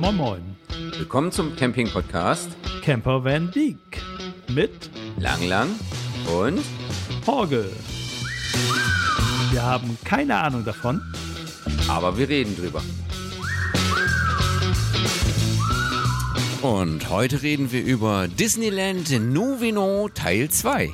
Moin Moin. Willkommen zum Camping-Podcast Camper Van Dijk mit Lang und Horge. Wir haben keine Ahnung davon, aber wir reden drüber. Und heute reden wir über Disneyland Nuvino Teil 2.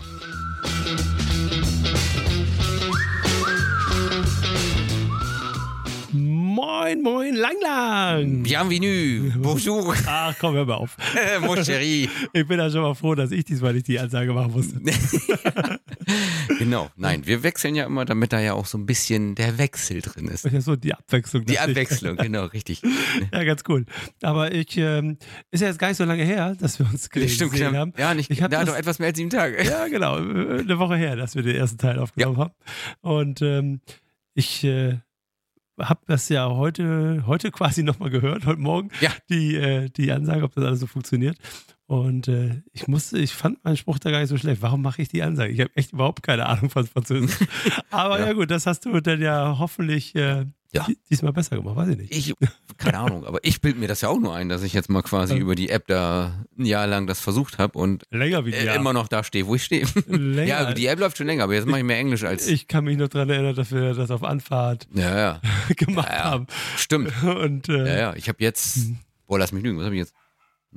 Moin Moin Lang. Bienvenue, bonjour, Ach komm, hör mal auf. mon chéri. Ich bin ja schon mal froh, dass ich diesmal nicht die Ansage machen musste. Genau, nein, wir wechseln ja immer, damit da ja auch so ein bisschen der Wechsel drin ist. Ja, so die Abwechslung. Die Abwechslung, genau, richtig. Ja, ganz cool. Aber ist ja jetzt gar nicht so lange her, dass wir uns gesehen haben. Ja, nicht, da doch etwas mehr als 7 Tage. Ja, genau. Eine Woche her, dass wir den ersten Teil aufgenommen haben. Und ich habe das ja heute quasi nochmal gehört, heute Morgen, ja. Die Ansage, ob das alles so funktioniert. Und ich fand meinen Spruch da gar nicht so schlecht. Warum mache ich die Ansage? Ich habe echt überhaupt keine Ahnung von Französisch. Aber ja gut, das hast du dann ja hoffentlich diesmal besser gemacht, weiß ich nicht. Keine Ahnung, aber ich bilde mir das ja auch nur ein, dass ich jetzt mal quasi über die App da ein Jahr lang das versucht habe und länger wie immer noch da stehe, wo ich stehe. Ja, die App läuft schon länger, aber jetzt mache ich mehr Englisch als... Ich kann mich noch daran erinnern, dass wir das auf Anfahrt gemacht haben. Stimmt. Und, ich habe jetzt, lass mich lügen, was habe ich jetzt?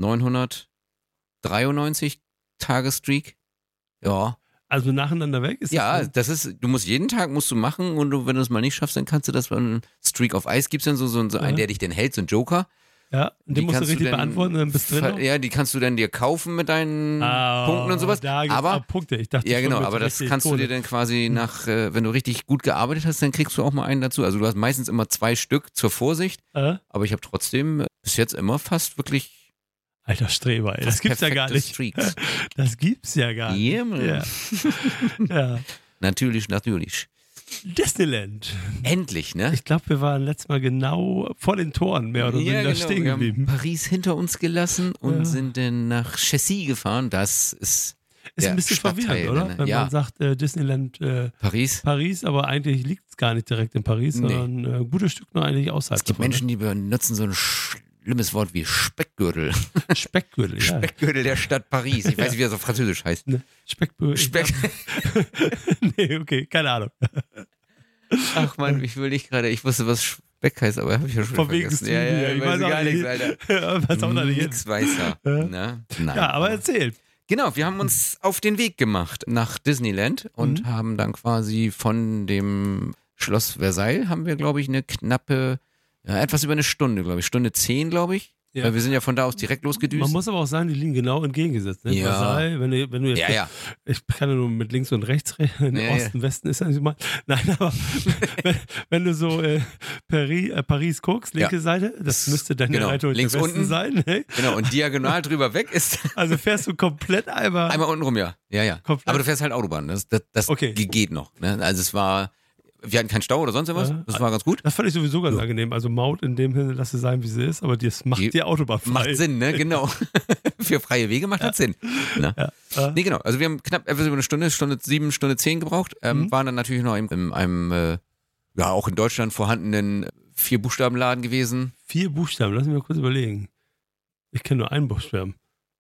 993 Tage-Streak? Ja. Also nacheinander weg? Ist das das ist, du musst jeden Tag machen und wenn du es mal nicht schaffst, dann kannst du das bei einem Streak of Ice, gibt es dann so einen, der dich dann hält, so einen Joker. Ja, und den musst du richtig beantworten, dann bist du drin. Ja, die kannst du dann dir kaufen mit deinen Punkten und sowas. Da gibt's auch Punkte. Ich dachte, ja, genau, aber das kannst du dir dann quasi wenn du richtig gut gearbeitet hast, dann kriegst du auch mal einen dazu. Also du hast meistens immer 2 Stück zur Vorsicht, aber ich habe trotzdem bis jetzt immer fast wirklich... Alter Streber, ey. Das gibt's ja gar nicht. Streaks. Das gibt's ja gar nicht. Yeah. Ja. Natürlich. Disneyland. Endlich, ne? Ich glaube, wir waren letztes Mal genau vor den Toren mehr oder weniger stehen geblieben. Wir haben Paris hinter uns gelassen und sind dann nach Chessy gefahren. Das ist ein bisschen verwirrend, oder? Ne? Wenn man sagt Disneyland Paris, aber eigentlich liegt es gar nicht direkt in Paris, sondern ein gutes Stück noch eigentlich außerhalb. Es gibt Menschen, die benutzen so ein schlimmes Wort wie Speckgürtel. Speckgürtel, ja. Speckgürtel der Stadt Paris. Ich weiß nicht, wie das auf Französisch heißt. Ne, nee, okay, keine Ahnung. Ach man, ich wusste, was Speck heißt, aber habe ich ja schon vergessen. Ja, ich weiß gar nichts, Alter. Was auch noch nicht Nix weiß er. Nein. Ja, aber erzähl. Genau, wir haben uns auf den Weg gemacht nach Disneyland und haben dann quasi von dem Schloss Versailles haben wir, glaube ich, eine knappe... Ja, etwas über eine Stunde, glaube ich. Stunde 10, glaube ich. Ja. Weil wir sind ja von da aus direkt losgedüst. Man muss aber auch sagen, die liegen genau entgegengesetzt. Ne? Ja. Versailles, wenn du jetzt... Ja. Ich kann ja nur mit links und rechts reden. Osten, Westen ist ja nicht mal... Nein, aber wenn du so Paris guckst, linke Seite, das müsste dann links Westen unten sein. Ne? Genau, und diagonal drüber weg ist... Also fährst du komplett einmal unten rum, ja. Komplett. Aber du fährst halt Autobahn. Das geht noch. Ne? Also es war... Wir hatten keinen Stau oder sonst irgendwas. Das war ganz gut. Das fand ich sowieso ganz angenehm. Also Maut in dem Sinne, lass sie sein, wie sie ist, aber das macht die Autobahn frei. Macht Sinn, ne? Genau. Für freie Wege macht das Sinn. Ne? Ja. Nee, genau. Also wir haben knapp etwas über eine Stunde 7, Stunde 10 gebraucht. Waren dann natürlich noch in einem auch in Deutschland vorhandenen 4-Buchstaben-Laden gewesen. 4 Buchstaben? Lass mich mal kurz überlegen. Ich kenne nur einen Buchstaben.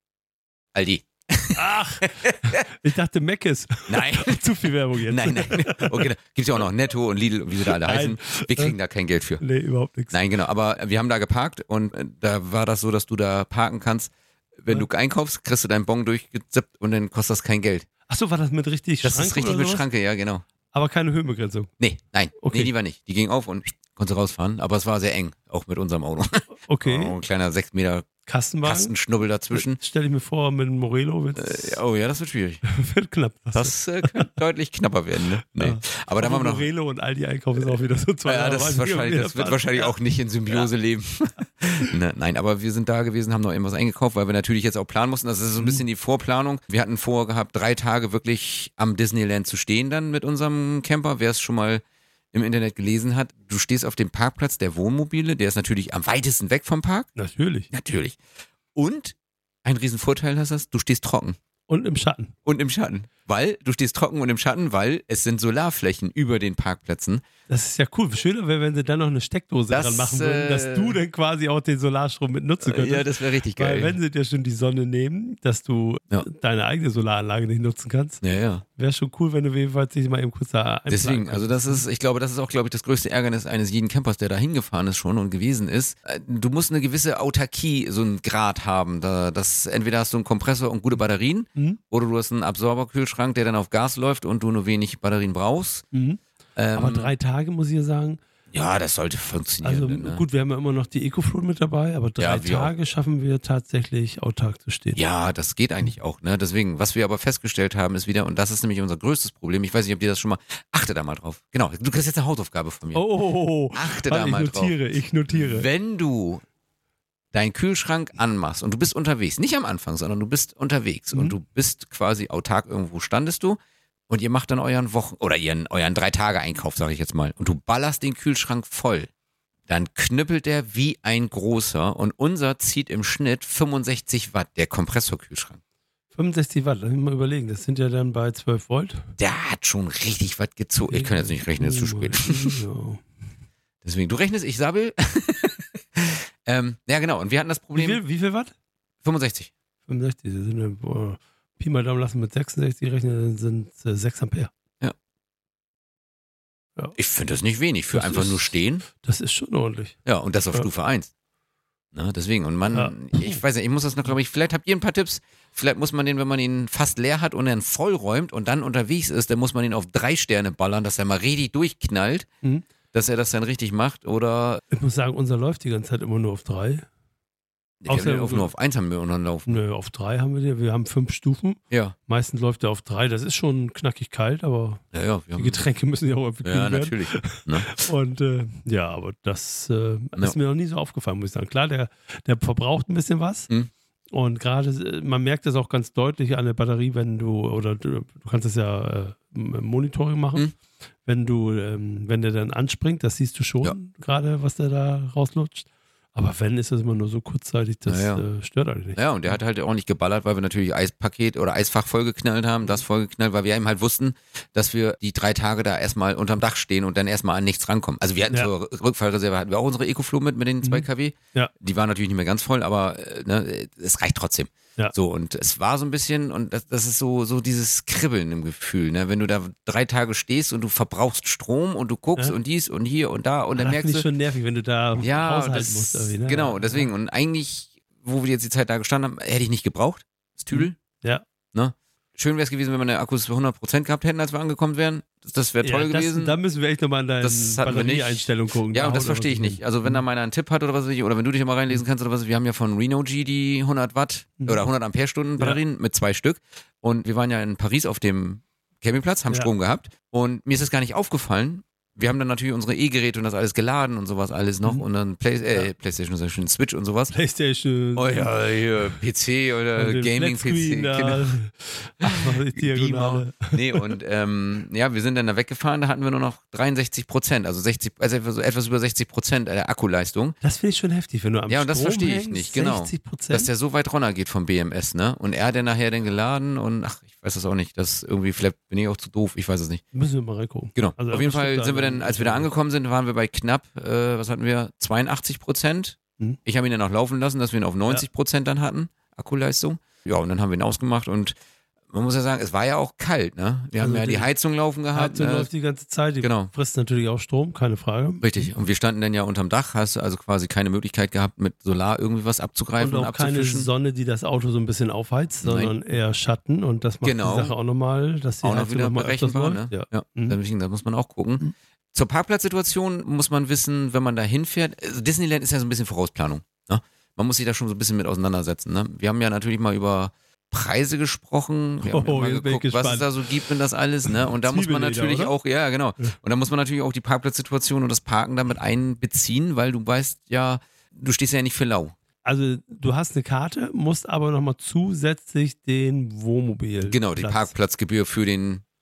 Aldi. Ach, ich dachte Meckes. Nein. Zu viel Werbung jetzt. Nein. Okay, gibt's ja auch noch Netto und Lidl und wie sie da alle heißen. Wir kriegen da kein Geld für. Nee, überhaupt nichts. Nein, genau. Aber wir haben da geparkt und da war das so, dass du da parken kannst. Wenn du einkaufst, kriegst du deinen Bon durchgezippt und dann kostet das kein Geld. Ach so, war das mit richtig Schranke? Das ist richtig mit Schranke, ja, genau. Aber keine Höhenbegrenzung? Nein. Okay. Nee, die war nicht. Die ging auf und konnte rausfahren. Aber es war sehr eng, auch mit unserem Auto. Okay. Ein kleiner 6 Meter Kastenschnubbel dazwischen. Stell ich mir vor, mit dem Morelo das wird schwierig. Wird knapp. Das könnte deutlich knapper werden, ne? Nee. Ja. Aber da waren wir noch. Morelo und Aldi einkaufen ist auch wieder so 2 Ja, das wird wahrscheinlich auch nicht in Symbiose leben. Nein, aber wir sind da gewesen, haben noch irgendwas eingekauft, weil wir natürlich jetzt auch planen mussten. Das ist so ein bisschen die Vorplanung. Wir hatten vorgehabt, 3 Tage wirklich am Disneyland zu stehen dann mit unserem Camper. Wer es schon mal im Internet gelesen hat, du stehst auf dem Parkplatz der Wohnmobile, der ist natürlich am weitesten weg vom Park. Natürlich. Und ein Riesenvorteil hast du, du stehst trocken. Und im Schatten. weil du stehst trocken und im Schatten, weil es sind Solarflächen über den Parkplätzen. Das ist ja cool. Schöner wäre, wenn sie dann noch eine Steckdose dran machen würden, dass du dann quasi auch den Solarstrom mit nutzen könntest. Ja, das wäre richtig geil. Weil wenn sie dir schon die Sonne nehmen, dass du deine eigene Solaranlage nicht nutzen kannst, wäre schon cool, wenn du jedenfalls dich mal eben kurz da einplanen Deswegen, kannst. also das ist auch, glaube ich, das größte Ärgernis eines jeden Campers, der da hingefahren ist schon und gewesen ist. Du musst eine gewisse Autarkie, so einen Grad haben. Entweder hast du einen Kompressor und gute Batterien oder du hast einen Absorberkühlschrank, der dann auf Gas läuft und du nur wenig Batterien brauchst. Aber 3 Tage, muss ich ja sagen. Ja, das sollte funktionieren. Also gut, wir haben ja immer noch die EcoFloat mit dabei, aber 3 Tage schaffen wir tatsächlich autark zu stehen. Ja, das geht eigentlich auch. Ne? Deswegen, was wir aber festgestellt haben, ist wieder, und das ist nämlich unser größtes Problem, ich weiß nicht, ob dir das schon mal, achte da mal drauf. Genau, du kriegst jetzt eine Hausaufgabe von mir. Oh, achte da mal drauf. Ich notiere. Wenn du deinen Kühlschrank anmachst und du bist unterwegs, nicht am Anfang, sondern du bist unterwegs und du bist quasi autark, irgendwo standest du und ihr macht dann euren euren 3-Tage-Einkauf, sage ich jetzt mal, und du ballerst den Kühlschrank voll, dann knüppelt der wie ein großer und unser zieht im Schnitt 65 Watt, der Kompressorkühlschrank. 65 Watt, lass mich mal überlegen, das sind ja dann bei 12 Volt. Der hat schon richtig was gezogen. Ich kann jetzt nicht rechnen, ist zu spät. Deswegen, du rechnest, ich sabbel. Ja, genau. Und wir hatten das Problem. Wie viel Watt? 65. 65, das sind Pi mal Daumen lassen mit 66 rechnen, dann sind 6 Ampere. Ja. Ich finde das nicht wenig für einfach nur stehen. Das ist schon ordentlich. Ja, und das auf Stufe 1. Na, deswegen. Und ich weiß nicht, ich muss das noch, glaube ich, vielleicht habt ihr ein paar Tipps. Vielleicht muss man den, wenn man ihn fast leer hat und dann voll räumt und dann unterwegs ist, dann muss man ihn auf 3 Sterne ballern, dass er mal richtig durchknallt. Dass er das dann richtig macht, oder? Ich muss sagen, unser läuft die ganze Zeit immer nur auf 3. Nur auf 1 haben wir und dann laufen. Nö, auf 3 haben wir den. Wir haben 5 Stufen. Ja. Meistens läuft er auf 3. Das ist schon knackig kalt, aber die Getränke müssen ja auch irgendwie kühl werden. Ja, natürlich. Ne? Und aber das ist mir noch nie so aufgefallen, muss ich sagen. Klar, der verbraucht ein bisschen was. Und gerade, man merkt das auch ganz deutlich an der Batterie, wenn du kannst das ja im Monitoring machen, wenn der dann anspringt, das siehst du schon gerade, was der da rauslutscht. Aber wenn, ist das immer nur so kurzzeitig, das stört eigentlich nicht. Ja, und der hat halt auch nicht geballert, weil wir natürlich Eispaket oder Eisfach vollgeknallt haben, weil wir eben halt wussten, dass wir die 3 Tage da erstmal unterm Dach stehen und dann erstmal an nichts rankommen. Also wir hatten zur Rückfallreserve hatten wir auch unsere EcoFlow mit den 2 kW. Ja. Die war natürlich nicht mehr ganz voll, aber es reicht trotzdem. Ja. So, und es war so ein bisschen, und das ist so dieses Kribbeln im Gefühl, ne? Wenn du da 3 Tage stehst und du verbrauchst Strom und du guckst und dies und hier und da und dann merkst du. Das ist schon nervig, wenn du da aushalten musst. Ne? Genau, deswegen. Und eigentlich, wo wir jetzt die Zeit da gestanden haben, hätte ich nicht gebraucht, das Tüdel. Ja. Ne? Schön wäre es gewesen, wenn wir eine Akkus für 100% gehabt hätten, als wir angekommen wären. Das wäre toll gewesen. Da müssen wir echt nochmal an deine Batterieeinstellung gucken. Ja, und das verstehe ich nicht. Also wenn da mal einen Tipp hat oder was weiß ich, oder wenn du dich mal reinlesen kannst oder was, wir haben ja von Renogy die 100 Watt oder 100 Ampere-Stunden Batterien mit 2 Stück. Und wir waren ja in Paris auf dem Campingplatz, haben Strom gehabt. Und mir ist das gar nicht aufgefallen. Wir haben dann natürlich unsere E-Geräte und das alles geladen und sowas alles noch und dann PlayStation, so schön Switch und sowas. PlayStation. Oh ja, hier, PC oder Gaming-PC. Genau. Diagonale. Nee, und wir sind dann da weggefahren, da hatten wir nur noch 63%, also etwas über 60% der Akkuleistung. Das finde ich schon heftig, wenn du am Strom und das verstehe ich nicht, genau. 60%? Dass der so weit runter geht vom BMS, ne? Und er dann nachher dann geladen und ich weiß das auch nicht, das irgendwie, vielleicht bin ich auch zu doof, ich weiß es nicht. Müssen wir mal reingucken. Genau, also auf jeden Fall sind wir dann, als wir da angekommen sind, waren wir bei knapp, 82%. Ich habe ihn dann auch laufen lassen, dass wir ihn auf 90% dann hatten, Akkuleistung. Ja, und dann haben wir ihn ausgemacht und man muss ja sagen, es war ja auch kalt, ne? Wir haben ja die Heizung laufen gehabt. Heizung läuft die ganze Zeit, die frisst natürlich auch Strom, keine Frage. Richtig, und wir standen dann ja unterm Dach, hast du also quasi keine Möglichkeit gehabt, mit Solar irgendwie was abzugreifen und abzufischen. Keine Sonne, die das Auto so ein bisschen aufheizt, sondern eher Schatten und das macht die Sache auch nochmal, dass die auch noch wieder berechenbar, ne? Ja. Da muss man auch gucken. Zur Parkplatzsituation muss man wissen, wenn man da hinfährt, also Disneyland ist ja so ein bisschen Vorausplanung, ne? Man muss sich da schon so ein bisschen mit auseinandersetzen, ne? Wir haben ja natürlich mal über Preise gesprochen, wir haben mal geguckt, was es da so gibt und das alles, ne? Und da muss man natürlich auch, ja genau, und da muss man natürlich auch die Parkplatzsituation und das Parken damit einbeziehen, weil du weißt ja, du stehst ja nicht für lau. Also du hast eine Karte, musst aber nochmal zusätzlich den Wohnmobil. Genau, die Parkplatzgebühr für den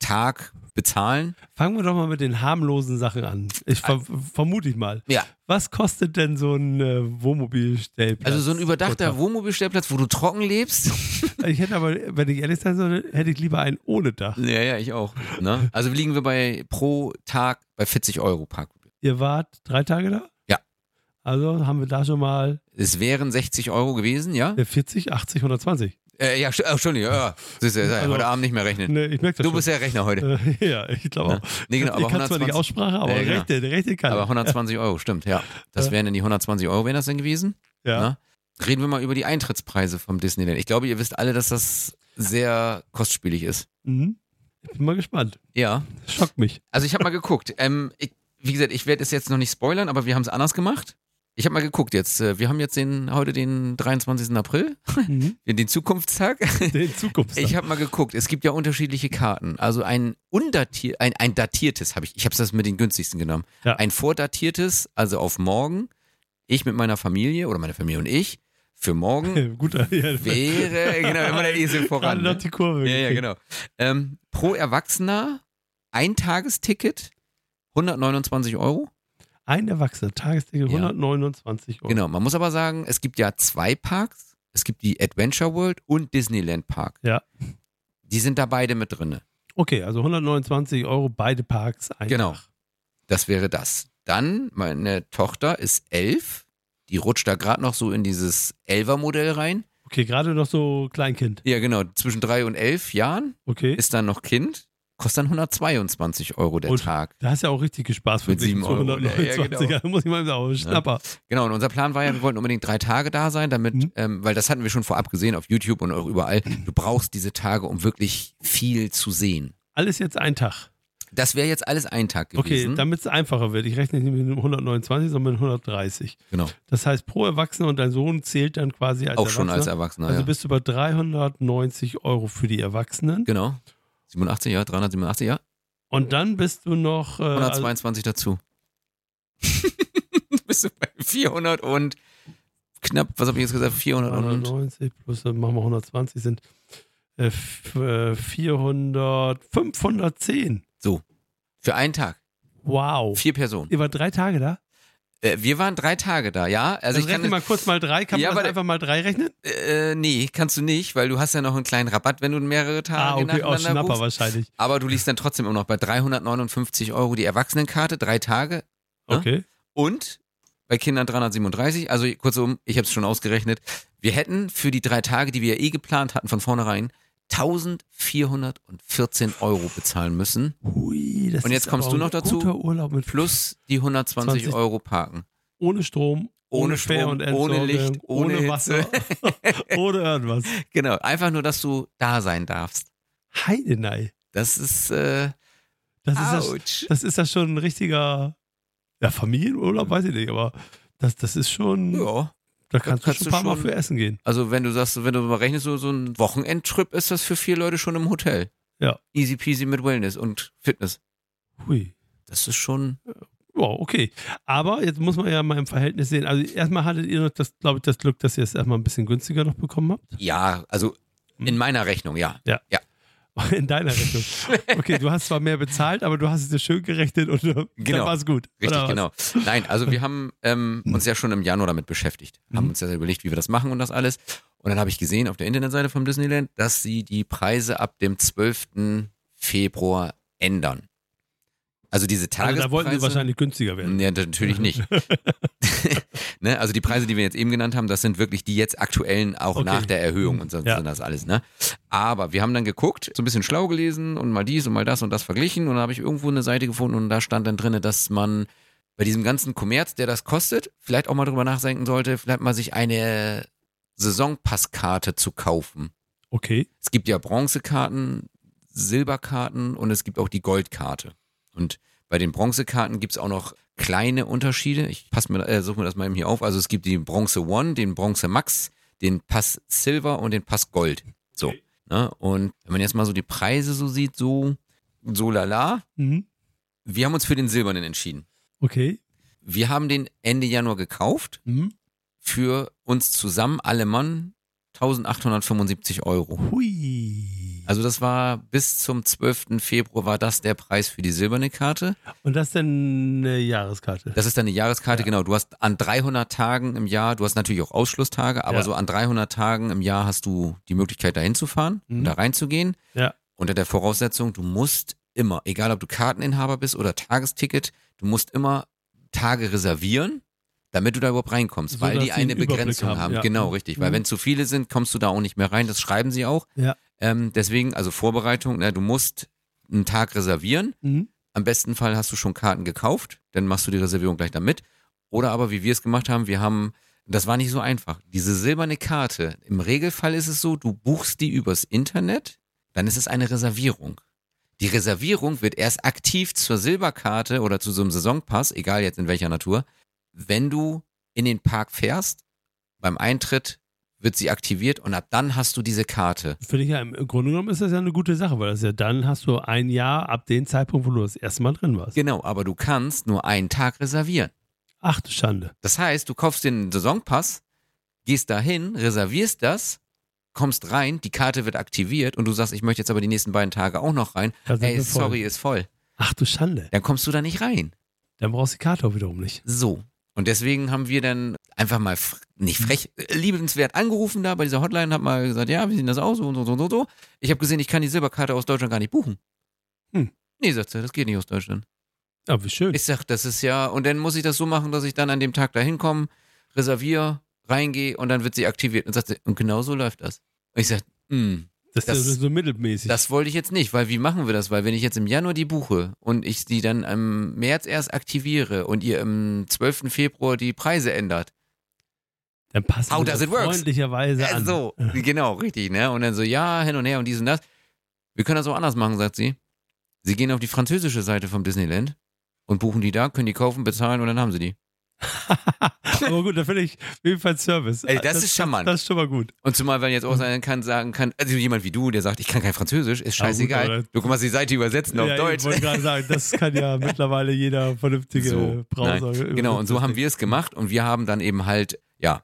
Tag bezahlen. Fangen wir doch mal mit den harmlosen Sachen an. Vermute ich mal. Ja. Was kostet denn so ein Wohnmobilstellplatz? Also so ein überdachter Wohnmobilstellplatz, wo du trocken lebst. Ich hätte aber, wenn ich ehrlich sein soll, hätte ich lieber einen ohne Dach. Ja, ich auch. Ne? Also liegen wir pro Tag bei 40 Euro Parkgebühr. Ihr wart 3 Tage da? Ja. Also haben wir da schon mal Es wären 60 Euro gewesen, ja? 40, 80, 120. Ja, Entschuldigung, ja. Siehst du, Also, heute Abend nicht mehr rechnen. Ne, ich merke das Du schon. bist ja Rechner heute. Ja, ich glaube auch. Nee, genau, ich aber kann zwar nicht 120 Aussprache, aber genau. Rechte kann Aber ich. 120 Euro, stimmt, ja. Das wären denn die 120 Euro, wären das denn gewesen? Ja. Ne? Reden wir mal über die Eintrittspreise vom Disneyland. Ich glaube, ihr wisst alle, dass das sehr kostspielig ist. Mhm. Ich bin mal gespannt. Ja. Das schockt mich. Also ich habe mal geguckt. Wie gesagt, ich werde es jetzt noch nicht spoilern, aber wir haben es anders gemacht. Ich habe mal geguckt jetzt. Wir haben jetzt heute den 23. April, den Zukunftstag. Den Zukunftstag. Ich habe mal geguckt. Es gibt ja unterschiedliche Karten. Also ein datiertes habe ich. Ich habe das mit den günstigsten genommen. Ja. Ein vordatiertes, also auf morgen. Ich mit meiner Familie oder meine Familie und ich. Für morgen Guter, ja. wäre, genau, immer der Esel voran. Gerade noch die Kurve. Ja, genau. Pro Erwachsener ein Tagesticket 129 Euro. Ein Erwachsener, Tagesticket 129 Euro. Genau, man muss aber sagen, es gibt ja 2 Parks. Es gibt die Adventure World und Disneyland Park. Ja. Die sind da beide mit drin. Okay, also 129 Euro, beide Parks, ein Genau. Tag. Das wäre das. Dann, meine Tochter ist 11. Die rutscht da gerade noch so in dieses 11er-Modell rein. Okay, gerade noch so Kleinkind. Ja, genau. Zwischen 3 und 11 Jahren Okay. ist dann noch Kind. Kostet dann 122 Euro der Und Tag. Da hast du ja auch richtig Spaß für Mit 7 Euro. 129. Ja, Da muss ich mal sagen, Schnapper. Genau, und unser Plan war ja, wir wollten unbedingt 3 Tage da sein, damit, weil das hatten wir schon vorab gesehen auf YouTube und auch überall. Du brauchst diese Tage, um wirklich viel zu sehen. Alles jetzt ein Tag. Das wäre jetzt alles ein Tag Okay, gewesen. damit es einfacher wird. Ich rechne nicht mit 129, sondern mit 130. Genau. Das heißt, pro Erwachsener und dein Sohn zählt dann quasi als Auch Erwachsener. schon als Erwachsener, Also ja. bist du bei 390 Euro für die Erwachsenen. Genau. 87, ja, 387, ja. Und dann bist du noch 122 dazu. Bist du bei 400 und knapp, was habe ich jetzt gesagt, 400 und 190 plus, dann machen wir 120, sind 510. so. Für einen Tag. Wow. 4 Personen. Ihr wart 3 Tage da? Wir waren 3 Tage da, ja. Also Dann rechne mal kurz mal 3. Kann Ja, man das aber- einfach mal 3 rechnen? Nee, kannst du nicht, weil du hast ja noch einen kleinen Rabatt, wenn du mehrere Tage Okay, nacheinander Schnapper buchst. wahrscheinlich. Aber du liegst dann trotzdem immer noch bei 359 Euro die Erwachsenenkarte, 3 Tage. Ne? Okay. Und bei Kindern 337. Also kurzum, ich habe es schon ausgerechnet. Wir hätten für die 3 Tage, die wir ja geplant hatten von vornherein, 1414 Euro bezahlen müssen. Hui, das Und jetzt ist kommst aber du noch ein dazu, guter Urlaub mit Plus die 120 20 Euro parken. ohne Strom, Ohne Fähr- Strom, und ohne Entsorgung, Licht, ohne Hitze. Wasser, ohne irgendwas. Genau, einfach nur, dass du da sein darfst. Heidenei. Das ist, Das ist, ouch. das ist ja schon ein richtiger Familienurlaub, weiß ich nicht, aber das ist schon, Ja. da kannst du kannst schon du ein paar Mal schon- für essen gehen. Also wenn du sagst, wenn du mal rechnest, so ein Wochenendtrip ist das für 4 Leute schon im Hotel. Ja. Easy peasy mit Wellness und Fitness. Hui. Das ist schon, Wow, okay. Aber jetzt muss man ja mal im Verhältnis sehen. Also erstmal hattet ihr noch glaube ich, das Glück, dass ihr es erstmal ein bisschen günstiger noch bekommen habt. ja, also in meiner Rechnung, ja. In deiner Rechnung. Okay, du hast zwar mehr bezahlt, aber du hast es dir schön gerechnet und dann Genau. war es gut. Richtig, oder was? genau. Nein, also wir haben uns ja schon im Januar damit beschäftigt. Haben uns ja überlegt, wie wir das machen und das alles. Und dann habe ich gesehen auf der Internetseite vom Disneyland, dass sie die Preise ab dem 12. Februar ändern. Also diese Also Tagespreise. da wollten sie wahrscheinlich günstiger werden. Ja, natürlich nicht. Ne? Also die Preise, die wir jetzt eben genannt haben, das sind wirklich die jetzt aktuellen, auch Okay. nach der Erhöhung und so Ja. sind das alles. Ne? Aber wir haben dann geguckt, so ein bisschen schlau gelesen und mal dies und mal das und das verglichen und dann habe ich irgendwo eine Seite gefunden und da stand dann drin, dass man bei diesem ganzen Kommerz, der das kostet, vielleicht auch mal drüber nachdenken sollte, vielleicht mal sich eine Saisonpasskarte zu kaufen. Okay. Es gibt ja Bronzekarten, Silberkarten und es gibt auch die Goldkarte. Und bei den Bronzekarten gibt es auch noch kleine Unterschiede. Ich suche mir das mal eben hier auf. Also es gibt die Bronze One, den Bronze Max, den Pass Silver und den Pass Gold. So. Okay. Ne? Und wenn man jetzt mal so die Preise so sieht, so lala. Mhm. Wir haben uns für den Silbernen entschieden. Okay. Wir haben den Ende Januar gekauft. Mhm. Für uns zusammen, alle Mann, 1875 Euro. Hui. Also das war bis zum 12. Februar war das der Preis für die silberne Karte. Und das ist dann eine Jahreskarte? Das ist dann eine Jahreskarte, genau. Du hast an 300 Tagen im Jahr, du hast natürlich auch Ausschlusstage, aber so an 300 Tagen im Jahr hast du die Möglichkeit, da hinzufahren und da reinzugehen. Ja. Unter der Voraussetzung, du musst immer, egal ob du Karteninhaber bist oder Tagesticket, du musst immer Tage reservieren, damit du da überhaupt reinkommst, So, weil dass die die einen eine Begrenzung Überblick haben, haben. ja. Genau, richtig. Weil wenn zu viele sind, kommst du da auch nicht mehr rein. Das schreiben sie auch. Ja. Deswegen, also Vorbereitung, du musst einen Tag reservieren. Mhm. Am besten Fall hast du schon Karten gekauft, dann machst du die Reservierung gleich damit. Oder aber, wie wir es gemacht haben, das war nicht so einfach. Diese silberne Karte, im Regelfall ist es so, du buchst die übers Internet, dann ist es eine Reservierung. Die Reservierung wird erst aktiv zur Silberkarte oder zu so einem Saisonpass, egal jetzt in welcher Natur, wenn du in den Park fährst, beim Eintritt wird sie aktiviert und ab dann hast du diese Karte. Finde ich ja, im Grunde genommen ist das ja eine gute Sache, weil das ja dann hast du ein Jahr ab dem Zeitpunkt, wo du das erste Mal drin warst. Genau, aber du kannst nur einen Tag reservieren. Ach du Schande. Das heißt, du kaufst den Saisonpass, gehst dahin, reservierst das, kommst rein, die Karte wird aktiviert und du sagst, ich möchte jetzt aber die nächsten beiden Tage auch noch rein. Da sind Ey, wir voll. sorry, ist voll. Ach du Schande. Dann kommst du da nicht rein. Dann brauchst du die Karte auch wiederum nicht. So. Und deswegen haben wir dann einfach mal nicht frech, liebenswert angerufen da bei dieser Hotline und haben mal gesagt, ja, wie sieht das aus? So. Ich habe gesehen, ich kann die Silberkarte aus Deutschland gar nicht buchen. Nee, sagt sie, das geht nicht aus Deutschland. Ja, wie schön. Ich sag, das ist ja, und dann muss ich das so machen, dass ich dann an dem Tag da hinkomme, reserviere, reingehe und dann wird sie aktiviert. Und sagt sie, und genau so läuft das. Und ich sag, das ist so mittelmäßig. das wollte ich jetzt nicht, weil wie machen wir das? Weil wenn ich jetzt im Januar die buche und ich die dann im März erst aktiviere und ihr im 12. Februar die Preise ändert, dann passt How du does das it work? freundlicherweise an. so, genau, richtig, ne? Und dann so, ja, hin und her und dies und das. Wir können das auch anders machen, sagt sie. Sie gehen auf die französische Seite vom Disneyland und buchen die da, können die kaufen, bezahlen und dann haben sie die. Aber gut, da finde ich jedenfalls Service. Ey, das ist charmant. Das ist schon mal gut. Und zumal, wenn jetzt auch sagen kann, also jemand wie du, der sagt, ich kann kein Französisch, ist scheißegal. Ja, gut, du kannst die Seite übersetzen auf Deutsch. Ich wollte gerade sagen, das kann ja mittlerweile jeder vernünftige Browser. Genau, und so haben wir es gemacht und wir haben dann eben halt,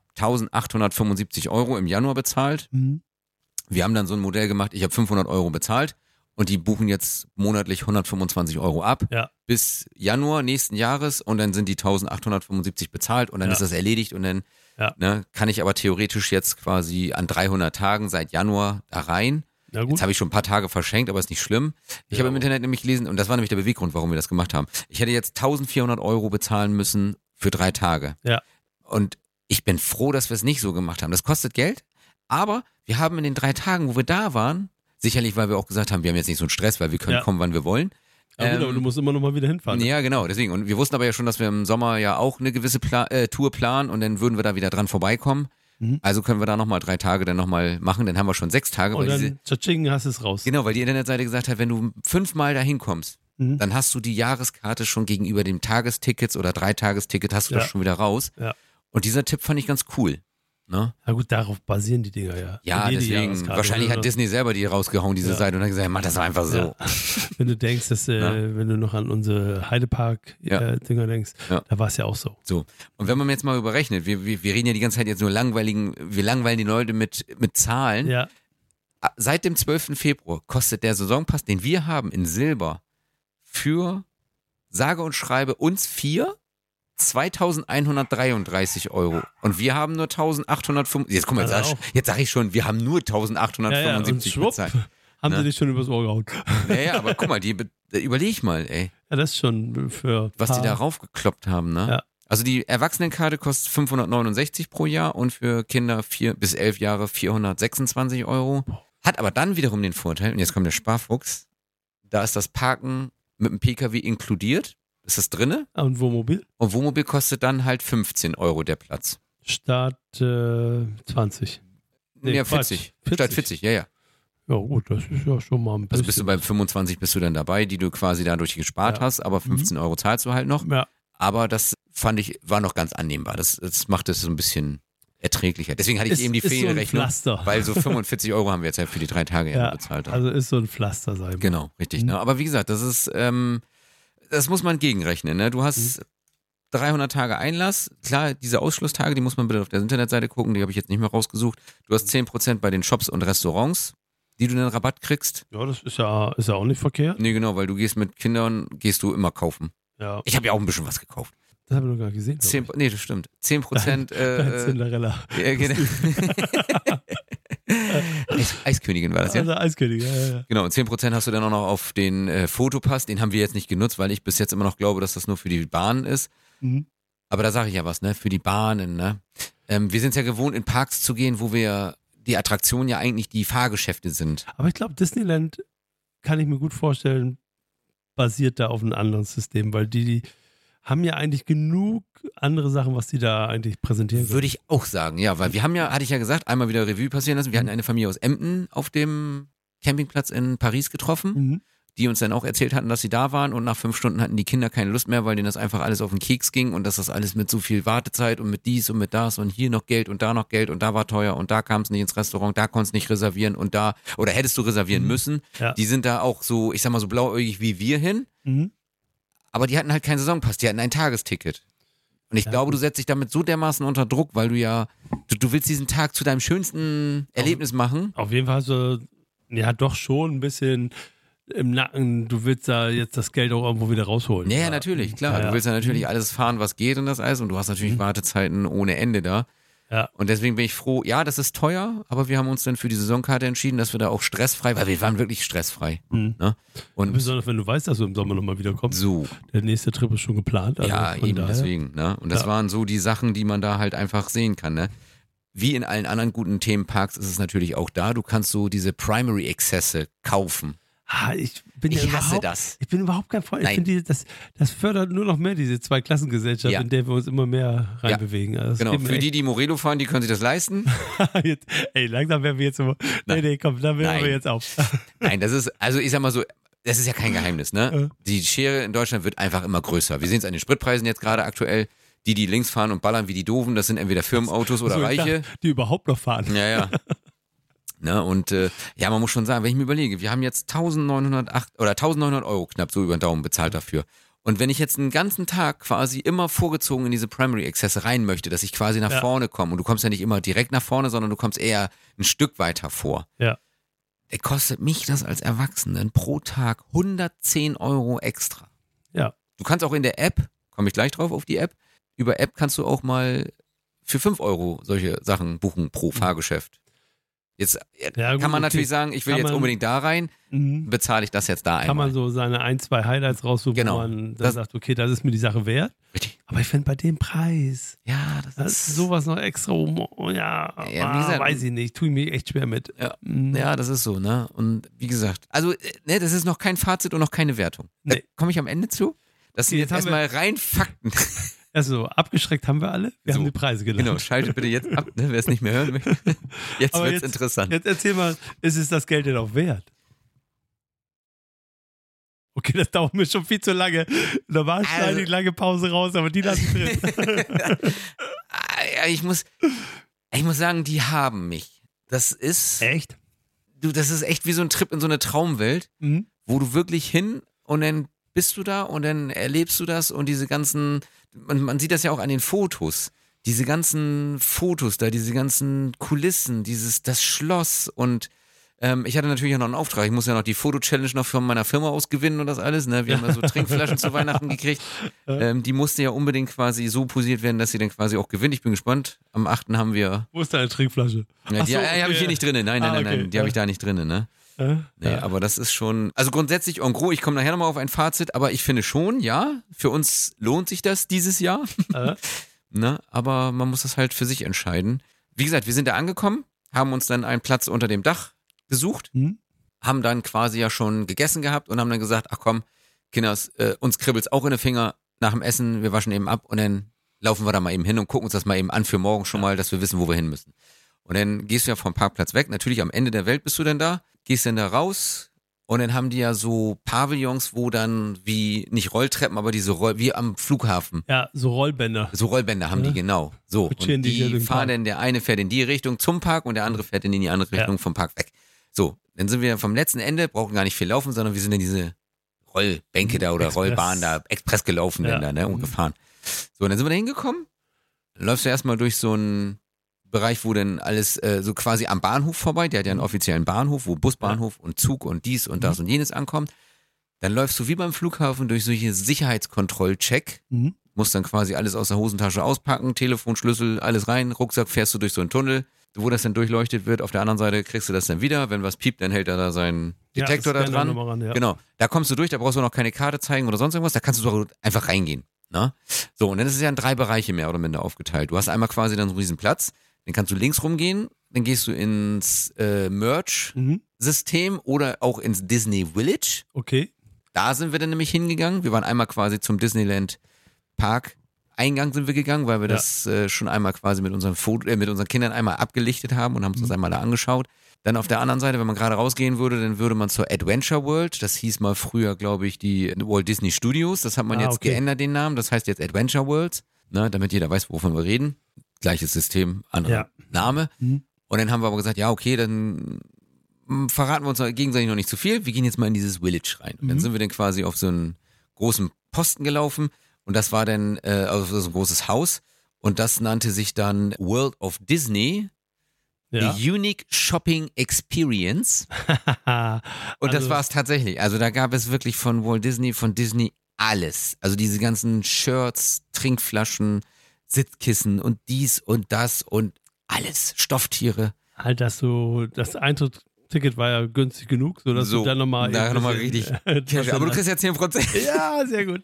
1.875 € im Januar bezahlt. Mhm. Wir haben dann so ein Modell gemacht, ich habe 500 € bezahlt und die buchen jetzt monatlich 125 € ab bis Januar nächsten Jahres und dann sind die 1.875 bezahlt und dann ist das erledigt und dann kann ich aber theoretisch jetzt quasi an 300 Tagen seit Januar da rein. Jetzt habe ich schon ein paar Tage verschenkt, aber ist nicht schlimm. Ich habe im Internet nämlich gelesen und das war nämlich der Beweggrund, warum wir das gemacht haben. Ich hätte jetzt 1.400 € bezahlen müssen für 3 Tage. Ja. Und ich bin froh, dass wir es nicht so gemacht haben. Das kostet Geld, aber wir haben in den 3 Tagen, wo wir da waren, sicherlich, weil wir auch gesagt haben, wir haben jetzt nicht so einen Stress, weil wir können kommen, wann wir wollen. Aber du musst immer noch mal wieder hinfahren. Ne? Ja, genau, deswegen. Und wir wussten aber ja schon, dass wir im Sommer ja auch eine gewisse Tour planen und dann würden wir da wieder dran vorbeikommen. Also können wir da nochmal 3 Tage dann nochmal machen, dann haben wir schon 6 Tage. Und dann tschatsching, hast du es raus. Genau, weil die Internetseite gesagt hat, wenn du 5-mal da hinkommst, dann hast du die Jahreskarte schon gegenüber dem Tagestickets oder 3-Tagesticket hast du das schon wieder raus. Ja. Und dieser Tipp fand ich ganz cool. Ne? Na gut, darauf basieren die Dinger ja. Ja, deswegen, wahrscheinlich hat Disney selber die rausgehauen, diese Seite, und hat gesagt, mach das einfach so. Ja. Wenn du denkst, dass, wenn du noch an unsere Heidepark-Dinger denkst, da war es ja auch so. So. Und wenn man jetzt mal überrechnet, wir reden ja die ganze Zeit jetzt nur wir langweilen die Leute mit Zahlen. Ja. Seit dem 12. Februar kostet der Saisonpass, den wir haben in Silber, für sage und schreibe uns 2.133 €. Und wir haben nur 1.805. Jetzt guck mal, jetzt sag ich schon, wir haben nur 1.875 bezahlt. Haben sie dich schon übers Ohr gehauen. Naja, aber guck mal, überleg mal, ey. Ja, das ist schon für. Was die da raufgekloppt haben, ne? Ja. Also die Erwachsenenkarte kostet 569 pro Jahr und für Kinder 4 bis 11 Jahre 426 €. Hat aber dann wiederum den Vorteil, und jetzt kommt der Sparfuchs, da ist das Parken mit dem PKW inkludiert. Ist das drinne? Und Wohnmobil? Und Wohnmobil kostet dann halt 15 € der Platz. Statt 20. Nee, ja, 40. Statt 40, ja. Ja gut, das ist ja schon mal ein bisschen. Also bist du bei 25 bist du dann dabei, die du quasi dadurch gespart hast, aber 15 € zahlst du halt noch. Ja. Aber das fand ich, war noch ganz annehmbar. Das macht es so ein bisschen erträglicher. Deswegen hatte ich eben die Ferienrechnung, weil so 45 € haben wir jetzt halt für die 3 Tage bezahlt. Also ist so ein Pflaster sein. Genau, richtig. Ne? Aber wie gesagt, das ist, das muss man gegenrechnen. Ne? Du hast 300 Tage Einlass. Klar, diese Ausschlusstage, die muss man bitte auf der Internetseite gucken, die habe ich jetzt nicht mehr rausgesucht. Du hast 10% bei den Shops und Restaurants. die du dann Rabatt kriegst. Ja, das ist ja auch nicht verkehrt. Nee, genau, weil du gehst mit Kindern, gehst du immer kaufen. Ja. Ich habe ja auch ein bisschen was gekauft. Das haben wir noch gar nicht gesehen. 10, das stimmt. 10%. Cinderella. Genau. Eiskönigin war das, ja? Also Eiskönigin, ja. Genau, und 10% hast du dann auch noch auf den Fotopass. Den haben wir jetzt nicht genutzt, weil ich bis jetzt immer noch glaube, dass das nur für die Bahnen ist. Mhm. Aber da sage ich ja was, ne? Für die Bahnen, ne? Wir sind es ja gewohnt, in Parks zu gehen, wo wir die Attraktionen ja eigentlich die Fahrgeschäfte sind. Aber ich glaube, Disneyland, kann ich mir gut vorstellen, basiert da auf einem anderen System, weil die haben ja eigentlich genug andere Sachen, was die da eigentlich präsentieren können. Würde ich auch sagen, ja, weil wir haben ja, hatte ich ja gesagt, einmal wieder Revue passieren lassen. Wir hatten eine Familie aus Emden auf dem Campingplatz in Paris getroffen, Mhm. die uns dann auch erzählt hatten, dass sie da waren und nach 5 Stunden hatten die Kinder keine Lust mehr, weil denen das einfach alles auf den Keks ging und dass das alles mit so viel Wartezeit und mit dies und mit das und hier noch Geld und da war teuer und da kam es nicht ins Restaurant, da konntest du nicht reservieren und da, oder hättest du reservieren müssen. Ja. Die sind da auch so, ich sag mal so blauäugig wie wir hin, Mhm. aber die hatten halt keinen Saisonpass, die hatten ein Tagesticket. Und ich glaube, du setzt dich damit so dermaßen unter Druck, weil du ja, du willst diesen Tag zu deinem schönsten Erlebnis machen. Auf jeden Fall so, ja, doch schon ein bisschen im Nacken, du willst da jetzt das Geld auch irgendwo wieder rausholen. Ja, natürlich, klar. Ja. Du willst ja natürlich alles fahren, was geht und das alles. Und du hast natürlich Wartezeiten ohne Ende da. Ja. Und deswegen bin ich froh, ja, das ist teuer, aber wir haben uns dann für die Saisonkarte entschieden, dass wir da auch stressfrei, weil wir waren wirklich stressfrei. Mhm. Ne? Und Besonders wenn du weißt, dass du im Sommer nochmal wiederkommst. so, Der nächste Trip ist schon geplant. Also ja, von eben daher. deswegen. Ne? Und das Ja. waren so die Sachen, die man da halt einfach sehen kann. Ne? Wie in allen anderen guten Themenparks ist es natürlich auch da. Du kannst so diese Primary-Exzesse kaufen. Ich hasse das. Ich bin überhaupt kein Freund. Ich Nein. finde, das fördert nur noch mehr diese Zweiklassengesellschaft, Ja. in der wir uns immer mehr reinbewegen. Also das Genau, geht mir für die Morelo fahren, die können sich das leisten. jetzt, ey, langsam werden wir jetzt immer. Nee, komm, da hören Nein. wir jetzt auf. Nein, das ist, also ich sag mal so, das ist ja kein Geheimnis, ne? Die Schere in Deutschland wird einfach immer größer. Wir sehen es an den Spritpreisen jetzt gerade aktuell. Die links fahren und ballern wie die Doofen, das sind entweder Firmenautos oder So, ich Reiche. dachte, die überhaupt noch fahren. Ja. Ne, und ja, man muss schon sagen, wenn ich mir überlege, wir haben jetzt 1908 oder 1900 Euro knapp so über den Daumen bezahlt dafür. Und wenn ich jetzt einen ganzen Tag quasi immer vorgezogen in diese Primary-Exzesse rein möchte, dass ich quasi nach vorne komme, und du kommst ja nicht immer direkt nach vorne, sondern du kommst eher ein Stück weiter vor. Ja. Kostet mich das als Erwachsenen pro Tag 110 Euro extra. Ja. Du kannst auch in der App, komme ich gleich drauf auf die App, über App kannst du auch mal für 5 Euro solche Sachen buchen pro Fahrgeschäft. Jetzt Ja, gut, kann man okay. natürlich sagen, ich will Kann jetzt man- unbedingt da rein, Mhm. bezahle ich das jetzt da Kann einmal. man so seine 1, 2 Highlights raussuchen, Genau. wo man dann Das- sagt, okay, das ist mir die Sache wert. Richtig. Aber ich finde bei dem Preis, Ja, das ist sowas noch extra, ja, Ja, wie gesagt, weiß ich nicht, tue ich mir echt schwer mit. Ja. Mhm. Ja, das ist so, ne? Und wie gesagt, also, ne, das ist noch kein Fazit und noch keine Wertung. Da Nee. komme ich am Ende zu. Das sind Okay, jetzt jetzt haben erstmal rein Fakten. Also, abgeschreckt haben wir alle, wir So, haben die Preise genannt. Genau, schaltet bitte jetzt ab, ne, wer es nicht mehr hören möchte. Jetzt Aber wird's interessant. Jetzt erzähl mal, ist es das Geld denn auch wert? Okay, das dauert mir schon viel zu lange. Normal schneide ich lange Pause raus, aber die lasse ich drin. Ja, ich muss sagen, die haben mich. Das ist, Echt? das ist echt wie so ein Trip in so eine Traumwelt, Mhm. wo du wirklich hin und dann bist du da und dann erlebst du das und diese ganzen, man sieht das ja auch an den Fotos, diese ganzen Fotos da, diese ganzen Kulissen, das Schloss und ich hatte natürlich auch noch einen Auftrag, ich muss ja noch die Foto-Challenge noch von meiner Firma aus gewinnen und das alles, ne? Wir haben ja so Trinkflaschen zu Weihnachten gekriegt, die musste ja unbedingt quasi so posiert werden, dass sie dann quasi auch gewinnt. Ich bin gespannt, am 8. haben wir, Wo ist deine Trinkflasche? ja, Ach die so, habe ich hier nicht drin, nein, okay. die habe ich da nicht drin, ne? Nee, Ja. aber das ist schon, also grundsätzlich en gros, ich komme nachher nochmal auf ein Fazit, aber ich finde schon, ja, für uns lohnt sich das dieses Jahr, ne? Aber man muss das halt für sich entscheiden. Wie gesagt, wir sind da angekommen, haben uns dann einen Platz unter dem Dach gesucht, Hm? haben dann quasi ja schon gegessen gehabt und haben dann gesagt, ach komm, Kinders, uns kribbelt's auch in den Finger nach dem Essen, wir waschen eben ab und dann laufen wir da mal eben hin und gucken uns das mal eben an für morgen schon mal, dass wir wissen, wo wir hin müssen. Und dann gehst du ja vom Parkplatz weg, natürlich am Ende der Welt bist du dann da, gehst dann da raus und dann haben die ja so Pavillons, wo dann wie, nicht Rolltreppen, aber diese wie am Flughafen. Ja, so Rollbänder. So Rollbänder haben die, genau. So. Kutschieren Und die hier die durch den fahren Park. dann, der eine fährt in die Richtung zum Park und der andere fährt dann in die andere Richtung vom Park weg. So, dann sind wir vom letzten Ende, brauchen gar nicht viel laufen, sondern wir sind in diese Rollbänke da oder Express. Rollbahn da, express gelaufen Ja. dann da, ne, und gefahren. So, und dann sind wir da hingekommen, dann läufst du erstmal durch so ein Bereich, wo dann alles so quasi am Bahnhof vorbei, der hat ja einen offiziellen Bahnhof, wo Busbahnhof und Zug und dies und das und jenes ankommt. Dann läufst du wie beim Flughafen durch solche Sicherheitskontrollcheck, musst dann quasi alles aus der Hosentasche auspacken, Telefon, Schlüssel, alles rein, Rucksack, fährst du durch so einen Tunnel, wo das dann durchleuchtet wird. Auf der anderen Seite kriegst du das dann wieder. Wenn was piept, dann hält er da seinen Detektor da dran. Ja. Genau, da kommst du durch, da brauchst du noch keine Karte zeigen oder sonst irgendwas, da kannst du doch einfach reingehen. Ne? So, und dann ist es ja in 3 Bereiche mehr oder minder aufgeteilt. Du hast einmal quasi dann so einen riesen Platz, dann kannst du links rumgehen, dann gehst du ins Merch-System oder auch ins Disney Village. Okay. Da sind wir dann nämlich hingegangen. Wir waren einmal quasi zum Disneyland Park Eingang sind wir gegangen, weil wir das schon einmal quasi mit unseren Kindern einmal abgelichtet haben und haben uns das einmal da angeschaut. Dann auf der anderen Seite, wenn man gerade rausgehen würde, dann würde man zur Adventure World. Das hieß mal früher, glaube ich, die Walt Disney Studios. Das hat man jetzt geändert, den Namen. Das heißt jetzt Adventure World, ne, damit jeder weiß, wovon wir reden. Gleiches System, anderer Name. Und dann haben wir aber gesagt, ja, okay, dann verraten wir uns gegenseitig noch nicht zu viel. Wir gehen jetzt mal in dieses Village rein. Und dann sind wir dann quasi auf so einen großen Posten gelaufen. Und das war dann also so ein großes Haus. Und das nannte sich dann World of Disney. Ja. The Unique Shopping Experience. Und das war es tatsächlich. Also da gab es wirklich von Walt Disney, von Disney alles. Also diese ganzen Shirts, Trinkflaschen, Sitzkissen und dies und das und alles. Stofftiere. Halt, das Eintrittsticket war ja günstig genug, sodass du dann nochmal richtig. Aber du kriegst ja 10%. Ja, sehr gut.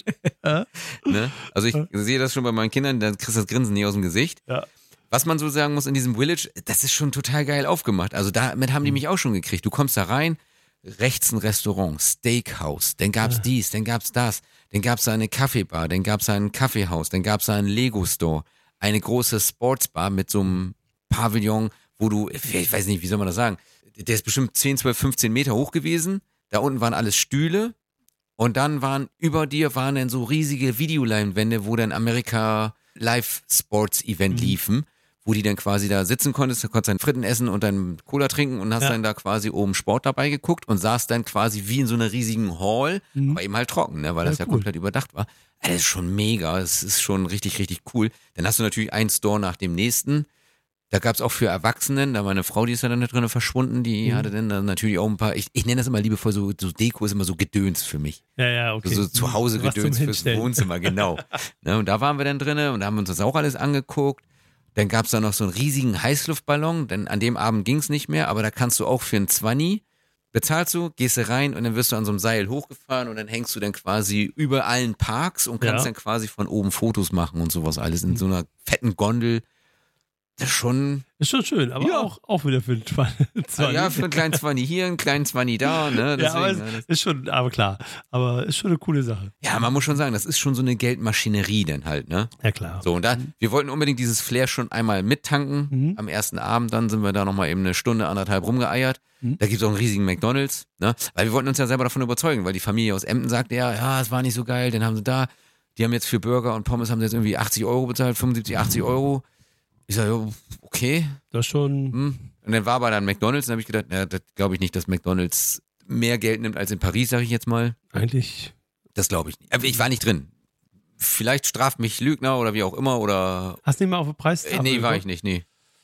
Ne? Also ich sehe das schon bei meinen Kindern, dann kriegst du das Grinsen nie aus dem Gesicht. Ja. Was man so sagen muss in diesem Village, das ist schon total geil aufgemacht. Also damit haben die mich auch schon gekriegt. Du kommst da rein, rechts ein Restaurant, Steakhouse, dann gab's dies, dann gab's das, dann gab's da eine Kaffeebar, dann gab's da ein Kaffeehaus, dann gab's da einen Lego-Store, eine große Sportsbar mit so einem Pavillon, wo du, ich weiß nicht, wie soll man das sagen, der ist bestimmt 10, 12, 15 Meter hoch gewesen. Da unten waren alles Stühle und dann über dir waren dann so riesige Videoleinwände, wo dann Amerika Live Sports Event liefen, wo die dann quasi da sitzen konntest, da konntest du dann Fritten essen und dann Cola trinken und hast dann da quasi oben Sport dabei geguckt und saß dann quasi wie in so einer riesigen Hall, aber eben halt trocken, ne, weil das ja komplett überdacht war. Das ist schon mega, es ist schon richtig, richtig cool. Dann hast du natürlich einen Store nach dem nächsten. Da gab's auch für Erwachsenen, da war eine Frau, die ist ja dann da drin verschwunden, die hatte dann natürlich auch ein paar, ich nenne das immer liebevoll so Deko ist immer so Gedöns für mich. Ja, okay. So zu Hause Gedöns fürs Wohnzimmer, genau. Ne, und da waren wir dann drin und da haben wir uns das auch alles angeguckt. Dann gab's da noch so einen riesigen Heißluftballon, denn an dem Abend ging's nicht mehr, aber da kannst du auch für einen 20 bezahlst du, gehst du rein und dann wirst du an so einem Seil hochgefahren und dann hängst du dann quasi über allen Parks und kannst dann quasi von oben Fotos machen und sowas alles in so einer fetten Gondel. Das ist schon schön, aber auch wieder für den 20. Ja, für einen kleinen 20 hier, einen kleinen 20 da. Ne? Deswegen, ja, aber ist schon, aber klar, aber ist schon eine coole Sache. Ja, man muss schon sagen, das ist schon so eine Geldmaschinerie dann halt, ne? Ja, klar. So, und wir wollten unbedingt dieses Flair schon einmal mittanken. Am ersten Abend dann sind wir da nochmal eben eine Stunde, anderthalb rumgeeiert. Da gibt es auch einen riesigen McDonald's, ne? Weil wir wollten uns ja selber davon überzeugen, weil die Familie aus Emden sagte, ja, es war nicht so geil, dann haben sie die haben jetzt für Burger und Pommes haben sie jetzt irgendwie 80 Euro bezahlt, 75, 80 Euro. Ich sage, okay. Das schon. Und dann war aber dann McDonald's und habe ich gedacht, das glaube ich nicht, dass McDonald's mehr Geld nimmt als in Paris, sage ich jetzt mal. Eigentlich. Das glaube ich nicht. Aber ich war nicht drin. Vielleicht straft mich Lügner oder wie auch immer oder. Hast du nicht mal auf den Preis? Nee, war ich nicht, nee.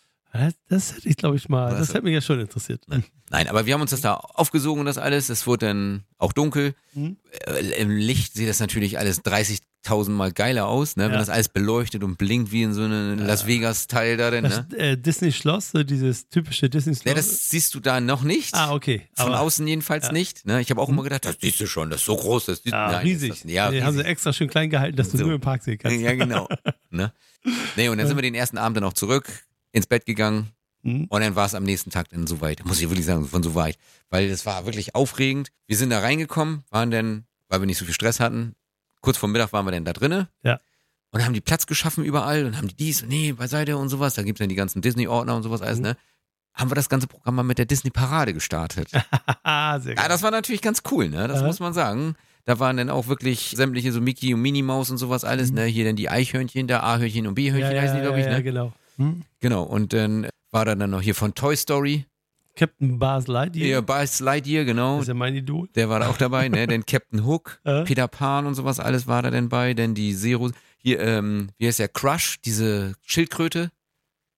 Das hätte ich, glaube ich, mal. Das hätte mich ja schon interessiert. Nein, aber wir haben uns das da aufgesogen und das alles. Es wurde dann auch dunkel. Im Licht sieht das natürlich alles 30.000 Mal geiler aus, ne? Wenn das alles beleuchtet und blinkt wie in so einem Las Vegas-Teil da denn, ne? Disney-Schloss, so dieses typische Disney-Schloss. Ja, das siehst du da noch nicht. Okay. Von außen jedenfalls nicht. Ne? Ich habe auch immer gedacht, das siehst du schon, das ist so groß. Das nein, riesig. Die riesig. Haben sie extra schön klein gehalten, dass du nur im Park sehen kannst. Ja, genau. Ne? Nee, und dann sind wir den ersten Abend dann auch zurück, ins Bett gegangen. Und dann war es am nächsten Tag dann soweit. Muss ich wirklich sagen, von so weit. Weil das war wirklich aufregend. Wir sind da reingekommen, waren dann, weil wir nicht so viel Stress hatten, kurz vor Mittag waren wir dann da drinnen. Ja. Und haben die Platz geschaffen überall und haben die dies und nee, beiseite und sowas. Da gibt's dann die ganzen Disney-Ordner und sowas alles, ne? Haben wir das ganze Programm mal mit der Disney-Parade gestartet. Sehr gut. Ja, das war natürlich ganz cool, ne? Das muss man sagen. Da waren dann auch wirklich sämtliche so Mickey und Minnie Maus und sowas alles, ne? Hier dann die Eichhörnchen, da A-Hörnchen und B-Hörnchen heißen die, glaube ich, ne? Ja, genau. Genau, und dann war da dann noch hier von Toy Story. Captain Buzz Lightyear. Ja, Buzz Lightyear, genau. Das ist ja mein Idol. Der war da auch dabei, ne? Dann Captain Hook, Peter Pan und sowas, alles war da denn bei. Denn die Zero, hier, wie heißt der, Crush, diese Schildkröte.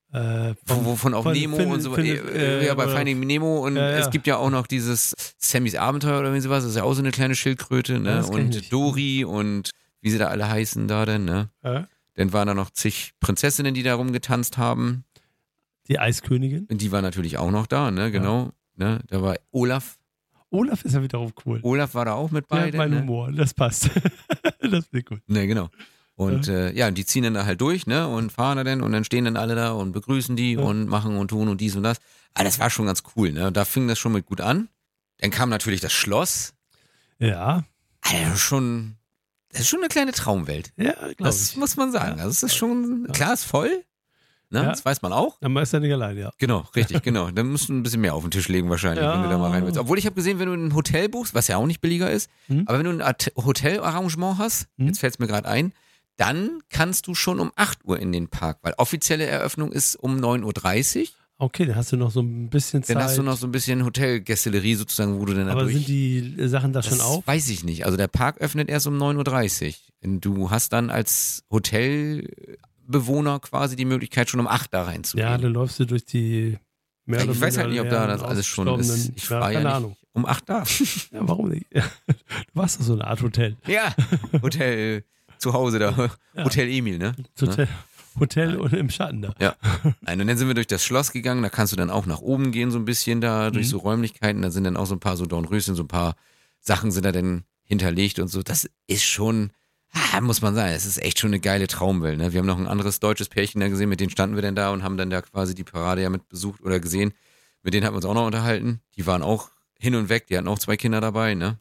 Wovon auch Nemo und so. Ja, bei Finding Nemo und es gibt ja auch noch dieses Sammys Abenteuer oder sowas, das ist ja auch so eine kleine Schildkröte, ne? Und Dory und wie sie da alle heißen da denn, ne? Dann waren da noch zig Prinzessinnen, die da rumgetanzt haben. Die Eiskönigin. Und die war natürlich auch noch da, ne? Genau. Ne? Da war Olaf. Olaf ist ja wiederum cool. Olaf war da auch mit bei. Ja, mein Humor, das passt. Das finde ich gut. Ne, genau. Und und die ziehen dann da halt durch, ne, und fahren da dann und dann stehen dann alle da und begrüßen die und machen und tun und dies und das. Aber das war schon ganz cool, ne. Da fing das schon mit gut an. Dann kam natürlich das Schloss. Ja. Also das ist schon eine kleine Traumwelt. Ja, das muss man sagen. Also es ist schon, klar, ist voll, ne, das weiß man auch. Dann ist er nicht allein, ja. Genau, richtig, genau. Dann musst du ein bisschen mehr auf den Tisch legen wahrscheinlich, wenn du da mal rein willst. Obwohl ich habe gesehen, wenn du ein Hotel buchst, was ja auch nicht billiger ist, aber wenn du ein Hotelarrangement hast, jetzt fällt es mir gerade ein, dann kannst du schon um 8 Uhr in den Park, weil offizielle Eröffnung ist um 9:30 Uhr. Okay, dann hast du noch so ein bisschen Zeit. Dann hast du noch so ein bisschen Hotelgästelerie sozusagen, wo du dann Aber sind die Sachen da schon auf? Weiß ich nicht. Also der Park öffnet erst um 9:30 Uhr. Du hast dann als Hotelbewohner quasi die Möglichkeit, schon um 8 da reinzugehen. Ja, dann läufst du durch die Ich weiß halt nicht, ob da das alles schon ist. Ich war ja nicht Ahnung. um 8 da. Ja, warum nicht? Du warst doch so eine Art Hotel. Ja, Hotel zu Hause da. Hotel Emil, ne? Hotel und im Schatten da. Ja. Nein, und dann sind wir durch das Schloss gegangen, da kannst du dann auch nach oben gehen, so ein bisschen da, durch so Räumlichkeiten, da sind dann auch so ein paar so Dornröschen, so ein paar Sachen sind da dann hinterlegt und so. Das ist schon, muss man sagen, es ist echt schon eine geile Traumwelt, ne? Wir haben noch ein anderes deutsches Pärchen da gesehen, mit denen standen wir dann da und haben dann da quasi die Parade ja mit besucht oder gesehen. Mit denen haben wir uns auch noch unterhalten. Die waren auch hin und weg, die hatten auch 2 Kinder dabei, ne?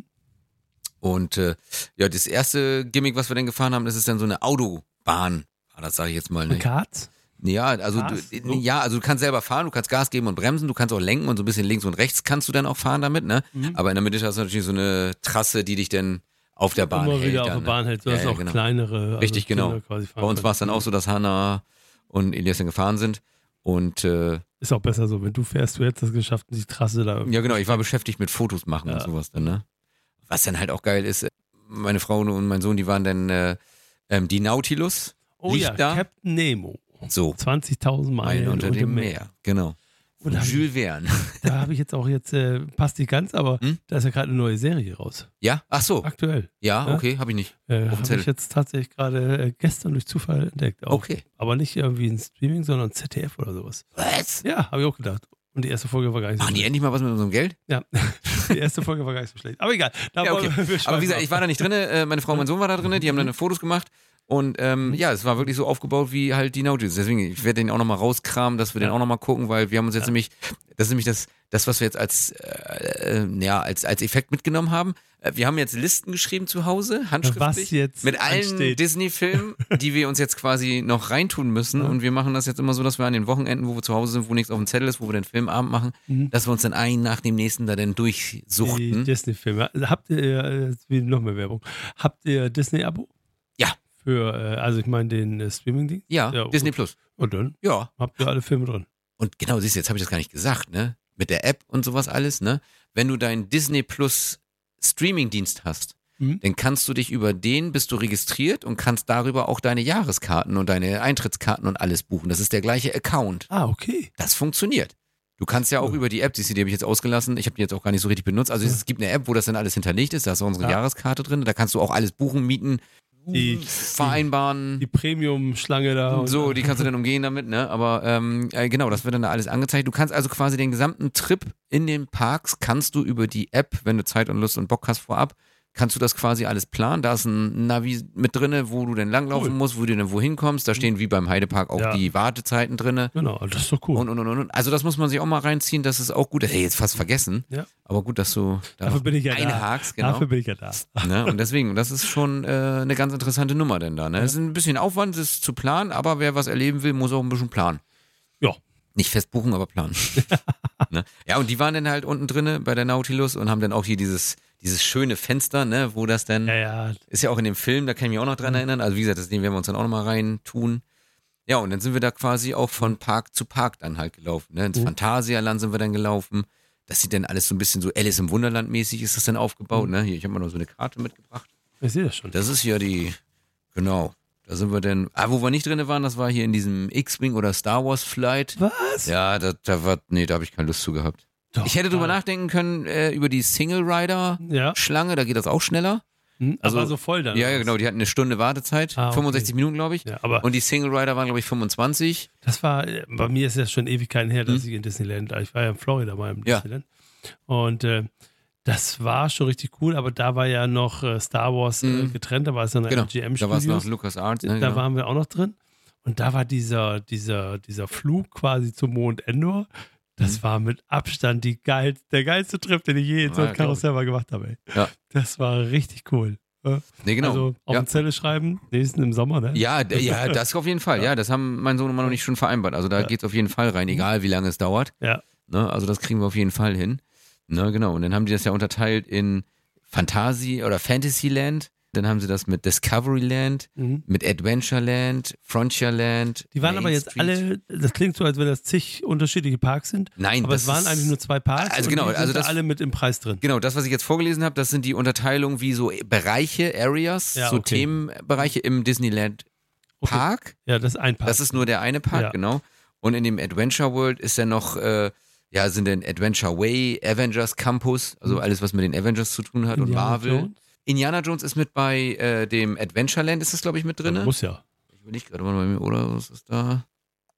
Und das erste Gimmick, was wir dann gefahren haben, das ist dann so eine Autobahn. Das sage ich jetzt mal. Ne? Kart? Ja, also du kannst selber fahren, du kannst Gas geben und bremsen, du kannst auch lenken und so ein bisschen links und rechts kannst du dann auch fahren damit, ne? Aber in der Mitte hast du natürlich so eine Trasse, die dich dann auf der Bahn hält. Immer wieder auf der Bahn hält, sodass auch genau. kleinere. Richtig, genau. Bei uns war es dann auch so, dass Hannah und Elias dann gefahren sind. Und ist auch besser so, wenn du fährst, du hättest es geschafft, die Trasse da. Ja, genau, ich war beschäftigt mit Fotos machen und sowas dann, ne? Was dann halt auch geil ist, meine Frau und mein Sohn, die waren dann die Nautilus. Oh ja, da. Captain Nemo. So. 20.000 Meilen unter dem Meer. Genau. Und Jules Verne. Da habe ich jetzt auch passt nicht ganz, aber da ist ja gerade eine neue Serie raus. Ja? Ach so. Aktuell. Ja, okay, habe ich nicht. Habe ich jetzt tatsächlich gerade gestern durch Zufall entdeckt. Auch. Okay. Aber nicht irgendwie ein Streaming, sondern ZDF oder sowas. Was? Ja, habe ich auch gedacht. Und die erste Folge war gar nicht so schlecht. Machen die endlich mal was mit unserem Geld? Ja, die erste Folge war gar nicht so schlecht. Aber egal. Ja, okay. Aber wie gesagt, ich war da nicht drin, meine Frau und mein Sohn war da drin, die haben dann Fotos gemacht. Und es war wirklich so aufgebaut wie halt die Nautilus. Deswegen, ich werde den auch nochmal rauskramen, dass wir den auch nochmal gucken, weil wir haben uns jetzt nämlich, das ist nämlich das, was wir jetzt als Effekt mitgenommen haben. Wir haben jetzt Listen geschrieben zu Hause, handschriftlich, was jetzt mit allen Disney-Filmen, die wir uns jetzt quasi noch reintun müssen. Und wir machen das jetzt immer so, dass wir an den Wochenenden, wo wir zu Hause sind, wo nichts auf dem Zettel ist, wo wir den Filmabend machen, dass wir uns dann einen nach dem nächsten da dann durchsuchten. Die Disney-Filme. Habt ihr, noch mehr Werbung, habt ihr Disney-Abo? Ja. Also ich meine den Streaming-Ding? Ja, Disney Plus. Und dann? Ja. Habt ihr alle Filme drin? Und genau, siehst du, jetzt habe ich das gar nicht gesagt, ne? Mit der App und sowas alles, ne? Wenn du deinen Disney Plus Streaming-Dienst hast, dann kannst du dich bist du registriert und kannst darüber auch deine Jahreskarten und deine Eintrittskarten und alles buchen. Das ist der gleiche Account. Ah, okay. Das funktioniert. Du kannst ja auch über die App, die habe ich jetzt ausgelassen, ich habe die jetzt auch gar nicht so richtig benutzt. Also es gibt eine App, wo das dann alles hinterlegt ist, da ist auch unsere Jahreskarte drin, da kannst du auch alles buchen, mieten, vereinbaren. Die Premium-Schlange da. Und so, die kannst du dann umgehen damit, ne? Aber genau, das wird dann da alles angezeigt. Du kannst also quasi den gesamten Trip in den Parks, kannst du über die App, wenn du Zeit und Lust und Bock hast vorab, kannst du das quasi alles planen. Da ist ein Navi mit drinne, wo du dann langlaufen musst, wo du dann wohin kommst. Da stehen wie beim Heidepark auch die Wartezeiten drinne. Genau, das ist doch cool. Und. Also das muss man sich auch mal reinziehen, das ist auch gut. Das hätte ich jetzt fast vergessen. Ja. Aber gut, dass du da Dafür bin ich ja einhakst. Genau. Dafür bin ich ja da. Ne? Und deswegen, das ist schon eine ganz interessante Nummer denn da. Ne? Es ist ein bisschen Aufwand, das zu planen, aber wer was erleben will, muss auch ein bisschen planen. Ja. Nicht fest buchen, aber planen. Ne? Ja, und die waren dann halt unten drinne bei der Nautilus und haben dann auch hier dieses schöne Fenster, ne, wo das dann, ist ja auch in dem Film, da kann ich mich auch noch dran erinnern, also wie gesagt, das werden wir uns dann auch nochmal rein tun. Ja, und dann sind wir da quasi auch von Park zu Park dann halt gelaufen, ne, ins Phantasialand sind wir dann gelaufen, das sieht dann alles so ein bisschen so Alice im Wunderland mäßig ist das dann aufgebaut, ne, hier, ich habe mal noch so eine Karte mitgebracht. Ich sehe das schon. Das ist ja genau, Da sind wir dann, wo wir nicht drin waren, das war hier in diesem X-Wing oder Star Wars Flight. Was? Ja, da habe ich keine Lust zu gehabt. Doch, Ich hätte drüber nachdenken können, über die Single-Rider-Schlange, da geht das auch schneller. Also war so voll dann. Ja, genau, die hatten eine Stunde Wartezeit, okay. 65 Minuten, glaube ich. Ja, aber und die Single-Rider waren, glaube ich, 25. Das war, bei mir ist das schon Ewigkeiten her, dass ich in Disneyland, ich war ja in Florida mal im Disneyland. Und das war schon richtig cool, aber da war ja noch Star Wars getrennt, da war es dann eine MGM-Studios. Da war es noch LucasArts. Ne, da waren wir auch noch drin. Und da war dieser Flug quasi zum Mond Endor. Das war mit Abstand der geilste Trip, den ich je in so einem Karussell mal gemacht habe. Ey. Ja. Das war richtig cool. Nee, genau. Also auf eine Zelle schreiben, nächsten im Sommer, ne? Ja, das auf jeden Fall. Ja, das haben mein Sohn und Mann noch nicht schon vereinbart. Also da geht's auf jeden Fall rein, egal wie lange es dauert. Ja. Ne, also das kriegen wir auf jeden Fall hin. Ne, genau. Und dann haben die das ja unterteilt in Fantasyland. Dann haben sie das mit Discoveryland, mit Adventureland, Frontierland. Die waren aber jetzt alle, das klingt so, als wenn das zig unterschiedliche Parks sind. Nein, aber es waren eigentlich nur 2 Parks. Also genau, und die sind das alle mit im Preis drin. Genau, das, was ich jetzt vorgelesen habe, das sind die Unterteilungen wie so Bereiche, Areas, so Themenbereiche im Disneyland Park. Ja, das ist ein Park. Das ist nur der eine Park, genau. Und in dem Adventure World ist ja noch, sind dann Adventure Way, Avengers Campus, also alles, was mit den Avengers zu tun hat und Marvel. Jones. Indiana Jones ist mit bei dem Adventureland, ist das, glaube ich, mit drin. Muss ja. Ich will nicht gerade mal bei mir, oder was ist da?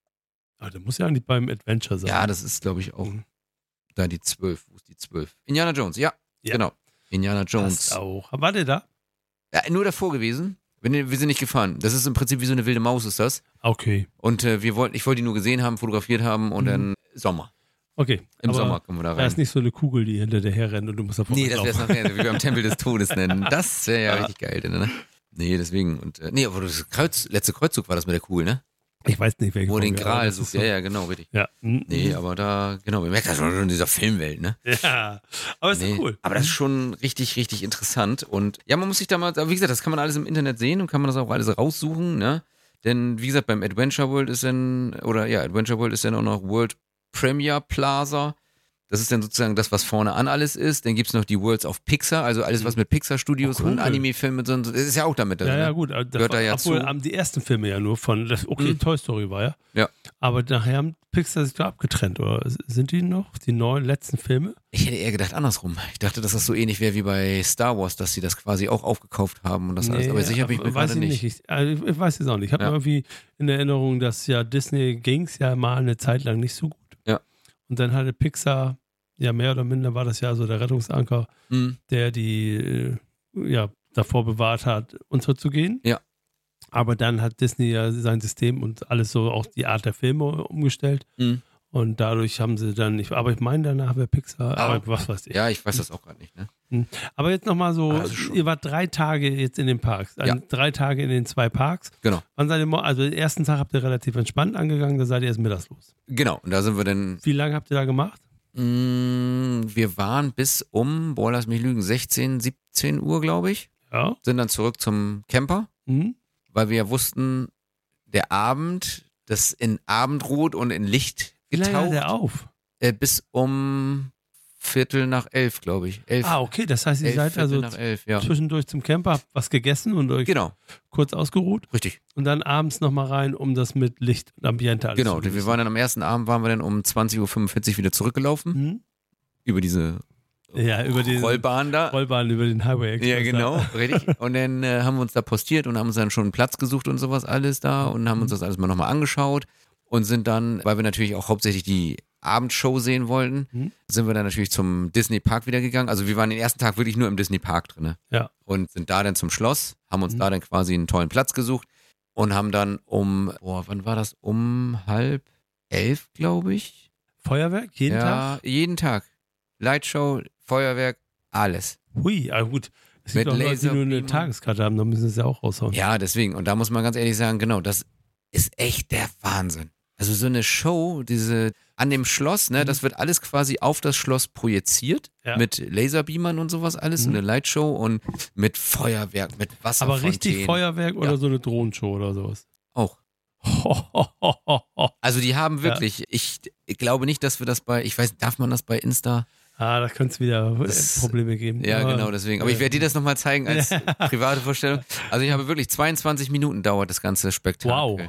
Der muss ja eigentlich beim Adventure sein. Ja, das ist, glaube ich, auch da die 12. Wo ist die 12? Indiana Jones, ja. Genau. Indiana Jones. Passt auch. War der da? Ja, nur davor gewesen. Wir sind nicht gefahren. Das ist im Prinzip wie so eine wilde Maus, ist das. Okay. Und ich wollte ihn nur gesehen haben, fotografiert haben und dann Sommer. Okay. Im Sommer kommen wir da rein. Da ist nicht so eine Kugel, die hinter dir herrennt und du musst da vorne das wäre es nachher, wie beim Tempel des Todes nennen. Das wäre ja richtig geil, ne? Nee, deswegen. Und, aber das letzte Kreuzzug war das mit der Kugel, ne? Ich weiß nicht, welche. Wo den Gral sucht. So. Ja, genau, richtig. Ja. Nee, aber da, genau, wir merken das schon in dieser Filmwelt, ne? Ja, aber ist cool. Aber das ist schon richtig, richtig interessant. Und ja, man muss sich da mal, wie gesagt, das kann man alles im Internet sehen und kann man das auch alles raussuchen, ne? Denn, wie gesagt, beim Adventure World ist dann auch noch World Premier Plaza. Das ist dann sozusagen das, was vorne an alles ist. Dann gibt es noch die Worlds of Pixar, also alles, was mit Pixar-Studios und Anime-Filmen, das ist ja auch damit. Ja, gut. Gehört da ja obwohl zu. Die ersten Filme ja nur von, Toy Story war ja. Ja. Aber nachher haben Pixar sich da abgetrennt, oder sind die noch, die neuen letzten Filme? Ich hätte eher gedacht andersrum. Ich dachte, dass das so ähnlich wäre wie bei Star Wars, dass sie das quasi auch aufgekauft haben und das alles. Aber sicher bin ich mir gerade nicht. Ich weiß es auch nicht. Ich habe irgendwie in Erinnerung, dass ja Disney ging es ja mal eine Zeit lang nicht so gut. Ja. Und dann hatte Pixar, ja mehr oder minder war das ja so der Rettungsanker, der die davor bewahrt hat, unterzugehen. Ja. Aber dann hat Disney ja sein System und alles so, auch die Art der Filme umgestellt. Und dadurch haben sie dann nicht, aber ich meine, danach wäre Pixar, aber was weiß ich. Ja, ich weiß das auch gerade nicht, ne? Aber jetzt nochmal so, ihr wart 3 Tage jetzt in den Parks, 3 Tage in den 2 Parks. Genau. Wann seid ihr, also den ersten Tag habt ihr relativ entspannt angegangen, da seid ihr erst mittags los. Genau, und da sind wir dann. Wie lange habt ihr da gemacht? Wir waren bis lass mich lügen, 16, 17 Uhr, glaube ich. Ja. Sind dann zurück zum Camper, weil wir ja wussten, der Abend, das in Abendrot und in Licht getaucht. Wie lange hat der auf? Bis um 11:15, glaube ich. 11, okay, das heißt, ihr seid also 11, ja. zwischendurch zum Camper, habt was gegessen und euch kurz ausgeruht. Richtig. Und dann abends nochmal rein, um das mit Licht und Ambiente alles zu wir waren dann am ersten Abend, waren wir dann um 20:45 Uhr wieder zurückgelaufen. Über diese Rollbahn da. Rollbahn über den Highway Express. Ja, genau, richtig. Und dann haben wir uns da postiert und haben uns dann schon einen Platz gesucht und sowas alles da und haben uns das alles mal nochmal angeschaut und sind dann, weil wir natürlich auch hauptsächlich die Abendshow sehen wollten, sind wir dann natürlich zum Disney Park wieder gegangen. Also wir waren den ersten Tag wirklich nur im Disney Park drin. Ja. Und sind da dann zum Schloss, haben uns da dann quasi einen tollen Platz gesucht und haben dann wann war das? Um 10:30, glaube ich. Feuerwerk? Jeden Tag? Ja, jeden Tag. Lightshow, Feuerwerk, alles. Hui, gut. Es gibt auch Leute, die nur eine Tageskarte haben, dann müssen sie es ja auch raushauen. Ja, deswegen. Und da muss man ganz ehrlich sagen, genau, das ist echt der Wahnsinn. Also so eine Show, an dem Schloss, ne, das wird alles quasi auf das Schloss projiziert, mit Laserbeamern und sowas alles, so eine Lightshow und mit Feuerwerk, mit Wasserfontänen. Aber richtig Feuerwerk oder so eine Drohnenshow oder sowas? Auch. Also die haben wirklich, ich glaube nicht, dass wir das darf man das bei Insta? Da könnte es wieder Probleme geben. Ja, genau, deswegen. Aber ich werde dir das nochmal zeigen als private Vorstellung. Also ich habe wirklich 22 Minuten dauert das ganze Spektakel. Wow.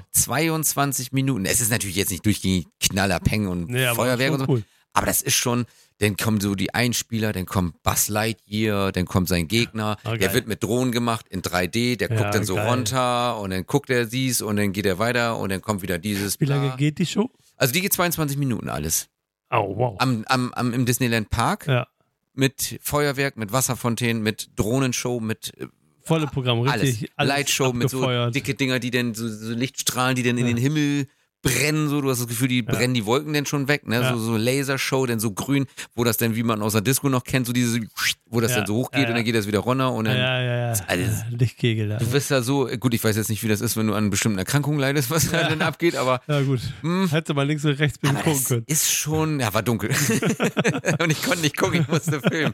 22 Minuten. Es ist natürlich jetzt nicht durchgehend Knaller, Peng und Feuerwerk und so. Cool. Aber das ist schon, dann kommen so die Einspieler, dann kommt Buzz Lightyear, dann kommt sein Gegner, der wird mit Drohnen gemacht in 3D, der guckt dann so runter und dann guckt er dies und dann geht er weiter und dann kommt wieder dieses. Wie lange geht die Show? Also die geht 22 Minuten alles. Oh, wow. Im Disneyland Park mit Feuerwerk, mit Wasserfontänen, mit Drohnenshow, mit volle Programm, richtig. Alles Lightshow mit so dicke Dinger, die dann so Lichtstrahlen, die dann in den Himmel brennen, so, du hast das Gefühl, die brennen die Wolken dann schon weg, ne? So Lasershow, dann so grün, wo das dann, wie man aus der Disco noch kennt, so diese, wo das dann so hochgeht und dann geht das wieder runter und dann alles, Lichtkegel da. Du bist ja so, gut, ich weiß jetzt nicht, wie das ist, wenn du an bestimmten Erkrankungen leidest, was da dann abgeht, aber ja gut, hätte mal links und rechts ein bisschen gucken können. Ist schon, war dunkel und ich konnte nicht gucken, ich musste filmen.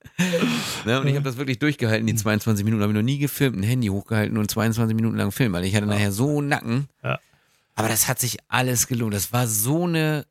Ne? Und ich habe das wirklich durchgehalten, die 22 Minuten, habe ich noch nie gefilmt, ein Handy hochgehalten und 22 Minuten lang filmen, weil ich hatte nachher so einen Nacken. Aber das hat sich alles gelohnt. Das war so eine,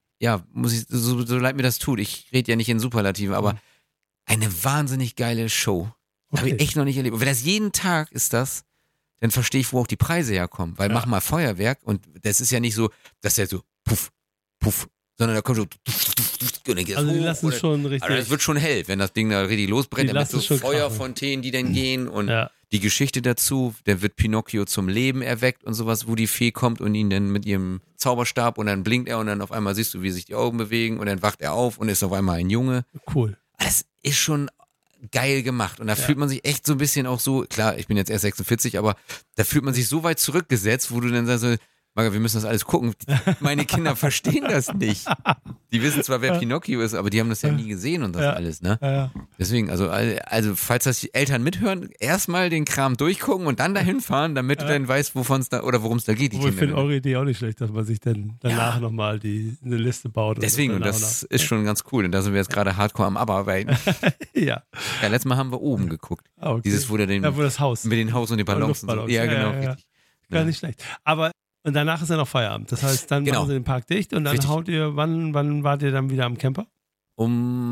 so leid mir das tut. Ich rede ja nicht in Superlativen, aber eine wahnsinnig geile Show. Habe ich echt noch nicht erlebt. Und wenn das jeden Tag ist dann verstehe ich, wo auch die Preise herkommen. Weil mach mal Feuerwerk und das ist ja nicht so, dass der so puff, puff, sondern da kommt so und dann geht also die lassen schon richtig. Also es wird schon hell, wenn das Ding da richtig losbrennt. Dann mit so Feuerfontänen, die dann gehen und die Geschichte dazu, dann wird Pinocchio zum Leben erweckt und sowas, wo die Fee kommt und ihn dann mit ihrem Zauberstab und dann blinkt er und dann auf einmal siehst du, wie sich die Augen bewegen und dann wacht er auf und ist auf einmal ein Junge. Cool. Das ist schon geil gemacht und da fühlt man sich echt so ein bisschen auch so, klar, ich bin jetzt erst 46, aber da fühlt man sich so weit zurückgesetzt, wo du dann sagst so, Marga, wir müssen das alles gucken. Meine Kinder verstehen das nicht. Die wissen zwar, wer Pinocchio ist, aber die haben das ja nie gesehen und das alles, ne? Deswegen, also falls das die Eltern mithören, erstmal den Kram durchgucken und dann dahin fahren, damit du dann weißt, wovon es da oder worum es da geht. Ich finde eure Idee auch nicht schlecht, dass man sich dann danach nochmal eine Liste baut. Deswegen, und das ist schon ganz cool. Und da sind wir jetzt gerade hardcore am Abarbeiten. Ja, letztes Mal haben wir oben geguckt. Okay. Dieses, wo das Haus. Mit den Haus und den Ballons. Und so. Ja, genau. Richtig. Gar nicht schlecht. Aber und danach ist ja noch Feierabend. Das heißt, dann machen sie den Park dicht und dann haut ihr, wann wart ihr dann wieder am Camper? Wir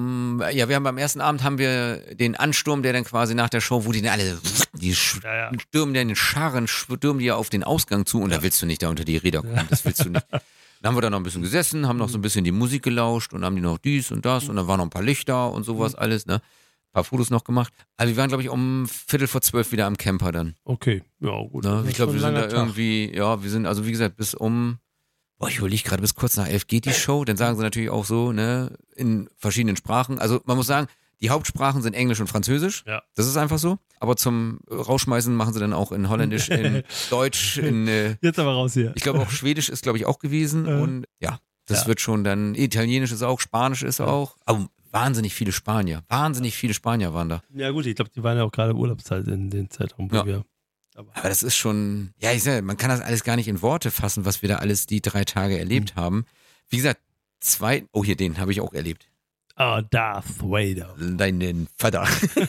haben am ersten Abend haben wir den Ansturm, der dann quasi nach der Show, wo die dann alle, die stürmen dann in Scharen, stürmen die ja auf den Ausgang zu und da willst du nicht da unter die Räder kommen, das willst du nicht. Dann haben wir da noch ein bisschen gesessen, haben noch so ein bisschen die Musik gelauscht und haben die noch dies und das und dann waren noch ein paar Lichter und sowas alles, ne? Ein paar Fotos noch gemacht. Also wir waren, glaube ich, um 11:45 wieder am Camper dann. Okay, ja gut. Ne? Ich glaube, wir sind da irgendwie, wir sind, also wie gesagt, bis ich überlege gerade, bis kurz nach 11 geht die Show. Dann sagen sie natürlich auch so, ne, in verschiedenen Sprachen. Also man muss sagen, die Hauptsprachen sind Englisch und Französisch. Ja. Das ist einfach so. Aber zum Rausschmeißen machen sie dann auch in Holländisch, in Deutsch, Jetzt aber raus hier. Ich glaube auch Schwedisch ist, glaube ich, auch gewesen. Und das wird schon dann, Italienisch ist auch, Spanisch ist auch. Aber wahnsinnig viele Spanier waren da. Ja gut, ich glaube, die waren ja auch gerade Urlaubszeit in den Zeitraum, wo wir. Aber das ist schon, ich sage, man kann das alles gar nicht in Worte fassen, was wir da alles die 3 Tage erlebt haben. Wie gesagt, den habe ich auch erlebt. Darth Vader. Deinen Vater.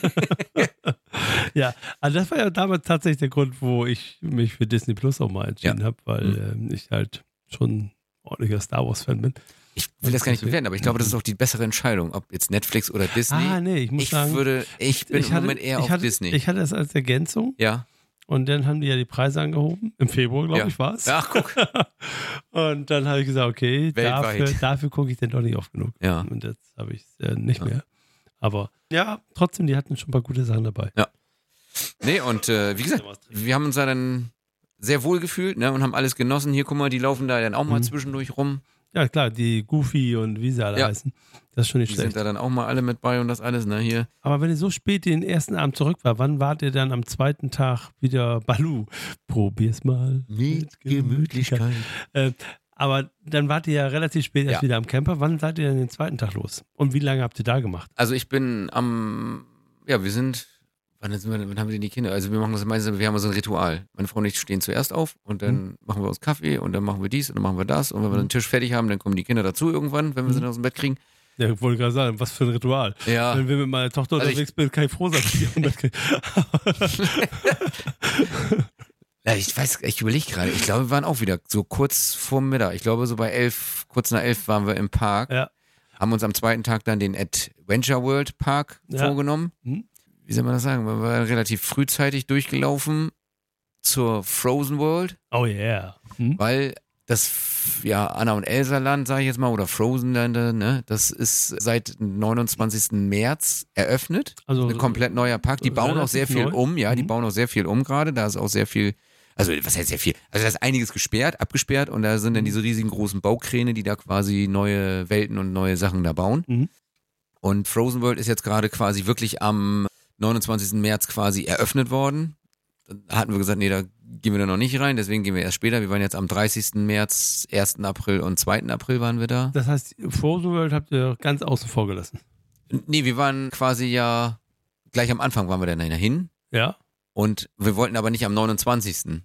Ja, also das war ja damals tatsächlich der Grund, wo ich mich für Disney Plus auch mal entschieden habe, weil ich halt schon ordentlicher Star Wars Fan bin. Ich will das gar nicht bewerten, aber ich glaube, das ist auch die bessere Entscheidung, ob jetzt Netflix oder Disney. Nee, ich muss sagen, ich bin im Moment eher auf Disney. Ich hatte das als Ergänzung. Ja. Und dann haben die ja die Preise angehoben. Im Februar, glaube ich, war es. Ach, guck. Und dann habe ich gesagt, okay, dafür gucke ich dann doch nicht oft genug. Ja. Und jetzt habe ich es nicht mehr. Aber ja, trotzdem, die hatten schon ein paar gute Sachen dabei. Ja. Nee, und wie gesagt, wir haben uns da dann sehr wohl gefühlt, ne, und haben alles genossen. Hier, guck mal, die laufen da dann auch mal zwischendurch rum. Ja, klar, die Goofy und wie sie alle heißen. Das ist schon nicht schlecht. Die sind da dann auch mal alle mit bei und das alles, ne, hier. Aber wenn ihr so spät den ersten Abend zurück war, wann wart ihr dann am zweiten Tag wieder Baloo? Probier's mal mit Gemütlichkeit. Aber dann wart ihr ja relativ spät erst wieder am Camper. Wann seid ihr denn den zweiten Tag los? Und wie lange habt ihr da gemacht? Also ich bin wir sind, wann haben wir denn die Kinder? Also wir machen das meistens, wir haben so ein Ritual. Meine Frau und ich stehen zuerst auf und dann machen wir uns Kaffee und dann machen wir dies und dann machen wir das. Und wenn wir den Tisch fertig haben, dann kommen die Kinder dazu irgendwann, wenn wir sie aus dem Bett kriegen. Ja, ich wollte gerade sagen, was für ein Ritual. Ja. Wenn wir mit meiner Tochter unterwegs bin, kann ich froh sein, dass ich im Bett kriege. Ja, ich überlege gerade. Ich glaube, wir waren auch wieder so kurz vor Mittag. Ich glaube, so bei 11, kurz nach 11 waren wir im Park. Ja. haben uns am zweiten Tag dann den Adventure World Park vorgenommen. Wie soll man das sagen? Wir waren relativ frühzeitig durchgelaufen zur Frozen World. Oh yeah. Weil das, Anna und Elsa Land, sage ich jetzt mal, oder Frozen Land, ne, das ist seit 29. März eröffnet. Also ein komplett neuer Park. Die bauen auch sehr viel um, die bauen auch sehr viel um gerade. Da ist auch sehr viel, also was heißt sehr viel? Also da ist einiges abgesperrt und da sind dann diese riesigen großen Baukräne, die da quasi neue Welten und neue Sachen da bauen. Und Frozen World ist jetzt gerade quasi wirklich am 29. März quasi eröffnet worden. Da hatten wir gesagt, nee, da gehen wir da noch nicht rein, deswegen gehen wir erst später. Wir waren jetzt am 30. März, 1. April und 2. April waren wir da. Das heißt, Frozen World habt ihr ganz außen vor gelassen? Nee, wir waren quasi gleich am Anfang waren wir dann dahin. Ja. Und wir wollten aber nicht am 29.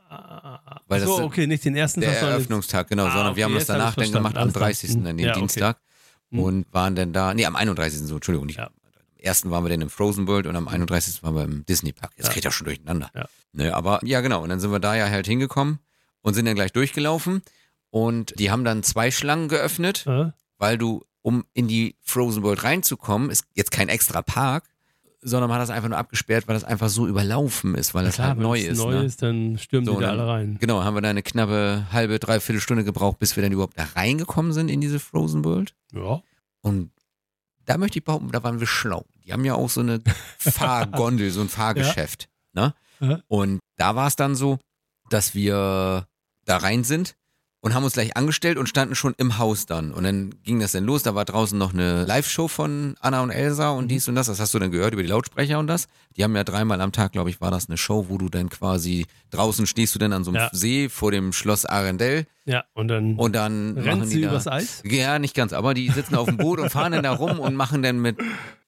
Weil das okay, nicht den ersten Tag. Der Eröffnungstag, genau, sondern wir haben das danach dann gemacht am 30. dann den Dienstag. Und waren dann da, am 31. so, Entschuldigung, nicht. Am 1. waren wir dann im Frozen World und am 31. waren wir im Disney Park. Jetzt kriegt ja schon durcheinander. Ja. Ne, aber genau, und dann sind wir da halt hingekommen und sind dann gleich durchgelaufen und die haben dann 2 Schlangen geöffnet, weil du, um in die Frozen World reinzukommen, ist jetzt kein extra Park, sondern man hat das einfach nur abgesperrt, weil das einfach so überlaufen ist, weil das halt neu ist. Wenn es neu ist, dann stürmen die da alle rein. Genau, haben wir da eine knappe halbe, dreiviertel Stunde gebraucht, bis wir dann überhaupt da reingekommen sind in diese Frozen World. Ja. Und da möchte ich behaupten, da waren wir schlau. Die haben ja auch so eine Fahrgondel, so ein Fahrgeschäft. Ne? Und da war es dann so, dass wir da rein sind und haben uns gleich angestellt und standen schon im Haus dann. Und dann ging das dann los, da war draußen noch eine Live-Show von Anna und Elsa und dies und das. Das hast du dann gehört über die Lautsprecher und das. Die haben ja 3-mal am Tag, glaube ich, war das eine Show, wo du dann quasi, draußen stehst du dann an so einem See vor dem Schloss Arendelle. Ja, und dann machen die übers Eis? Ja, nicht ganz, aber die sitzen auf dem Boot und fahren dann da rum und machen dann mit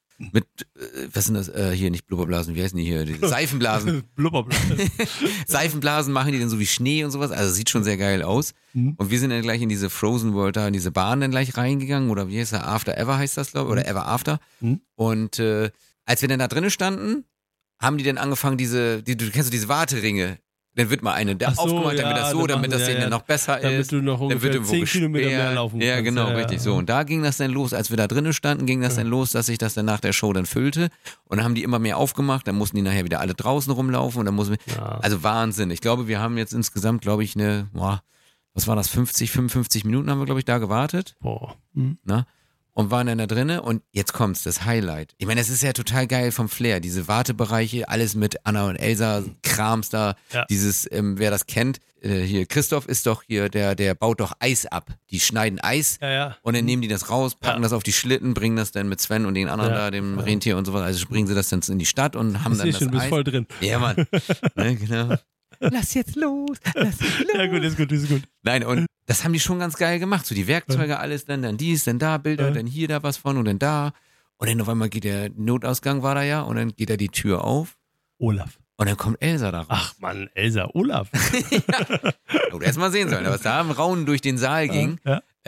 was sind das, hier nicht Blubberblasen, wie heißen die hier? Die Seifenblasen. Blubberblasen. Seifenblasen machen die dann so wie Schnee und sowas, also sieht schon sehr geil aus. Und wir sind dann gleich in diese Frozen World da, in diese Bahn dann gleich reingegangen, oder wie heißt das, After Ever heißt das, glaube ich, oder Ever After. Und als wir dann da drinnen standen, haben die dann angefangen, du kennst diese Warteringe, dann wird mal eine aufgemacht, dann wird das so, damit das Ding dann noch besser damit ist. Du noch dann wird ungefähr 10 Kilometer mehr laufen Ja, genau, richtig so. Und da ging das dann los, als wir da drinnen standen, ging das dann los, dass sich das dann nach der Show dann füllte. Und dann haben die immer mehr aufgemacht, dann mussten die nachher wieder alle draußen rumlaufen und dann also Wahnsinn. Ich glaube, wir haben jetzt insgesamt, glaube ich, was war das, 55 Minuten haben wir, glaube ich, da gewartet. Boah. Na? Und waren dann da drinnen und jetzt kommt's, das Highlight. Ich meine, das ist ja total geil vom Flair, diese Wartebereiche, alles mit Anna und Elsa, Krams da, dieses, wer das kennt, hier, Christoph ist doch hier, der baut doch Eis ab. Die schneiden Eis und dann nehmen die das raus, packen das auf die Schlitten, bringen das dann mit Sven und den anderen da, dem Rentier und so was, also bringen sie das dann in die Stadt und haben dann das Eis. Du bist voll drin. Ja, Mann. Ne, genau. Lass jetzt los. Ja, gut, ist gut. Nein, und das haben die schon ganz geil gemacht. So die Werkzeuge, alles, dann dies, dann da Bilder, dann hier da was von und dann da. Und dann auf einmal geht der Notausgang, war da ja, und dann geht da die Tür auf. Olaf. Und dann kommt Elsa da raus. Ach Mann, Elsa, Olaf. Ja. Du hättest mal sehen sollen, was da im Raunen durch den Saal ging.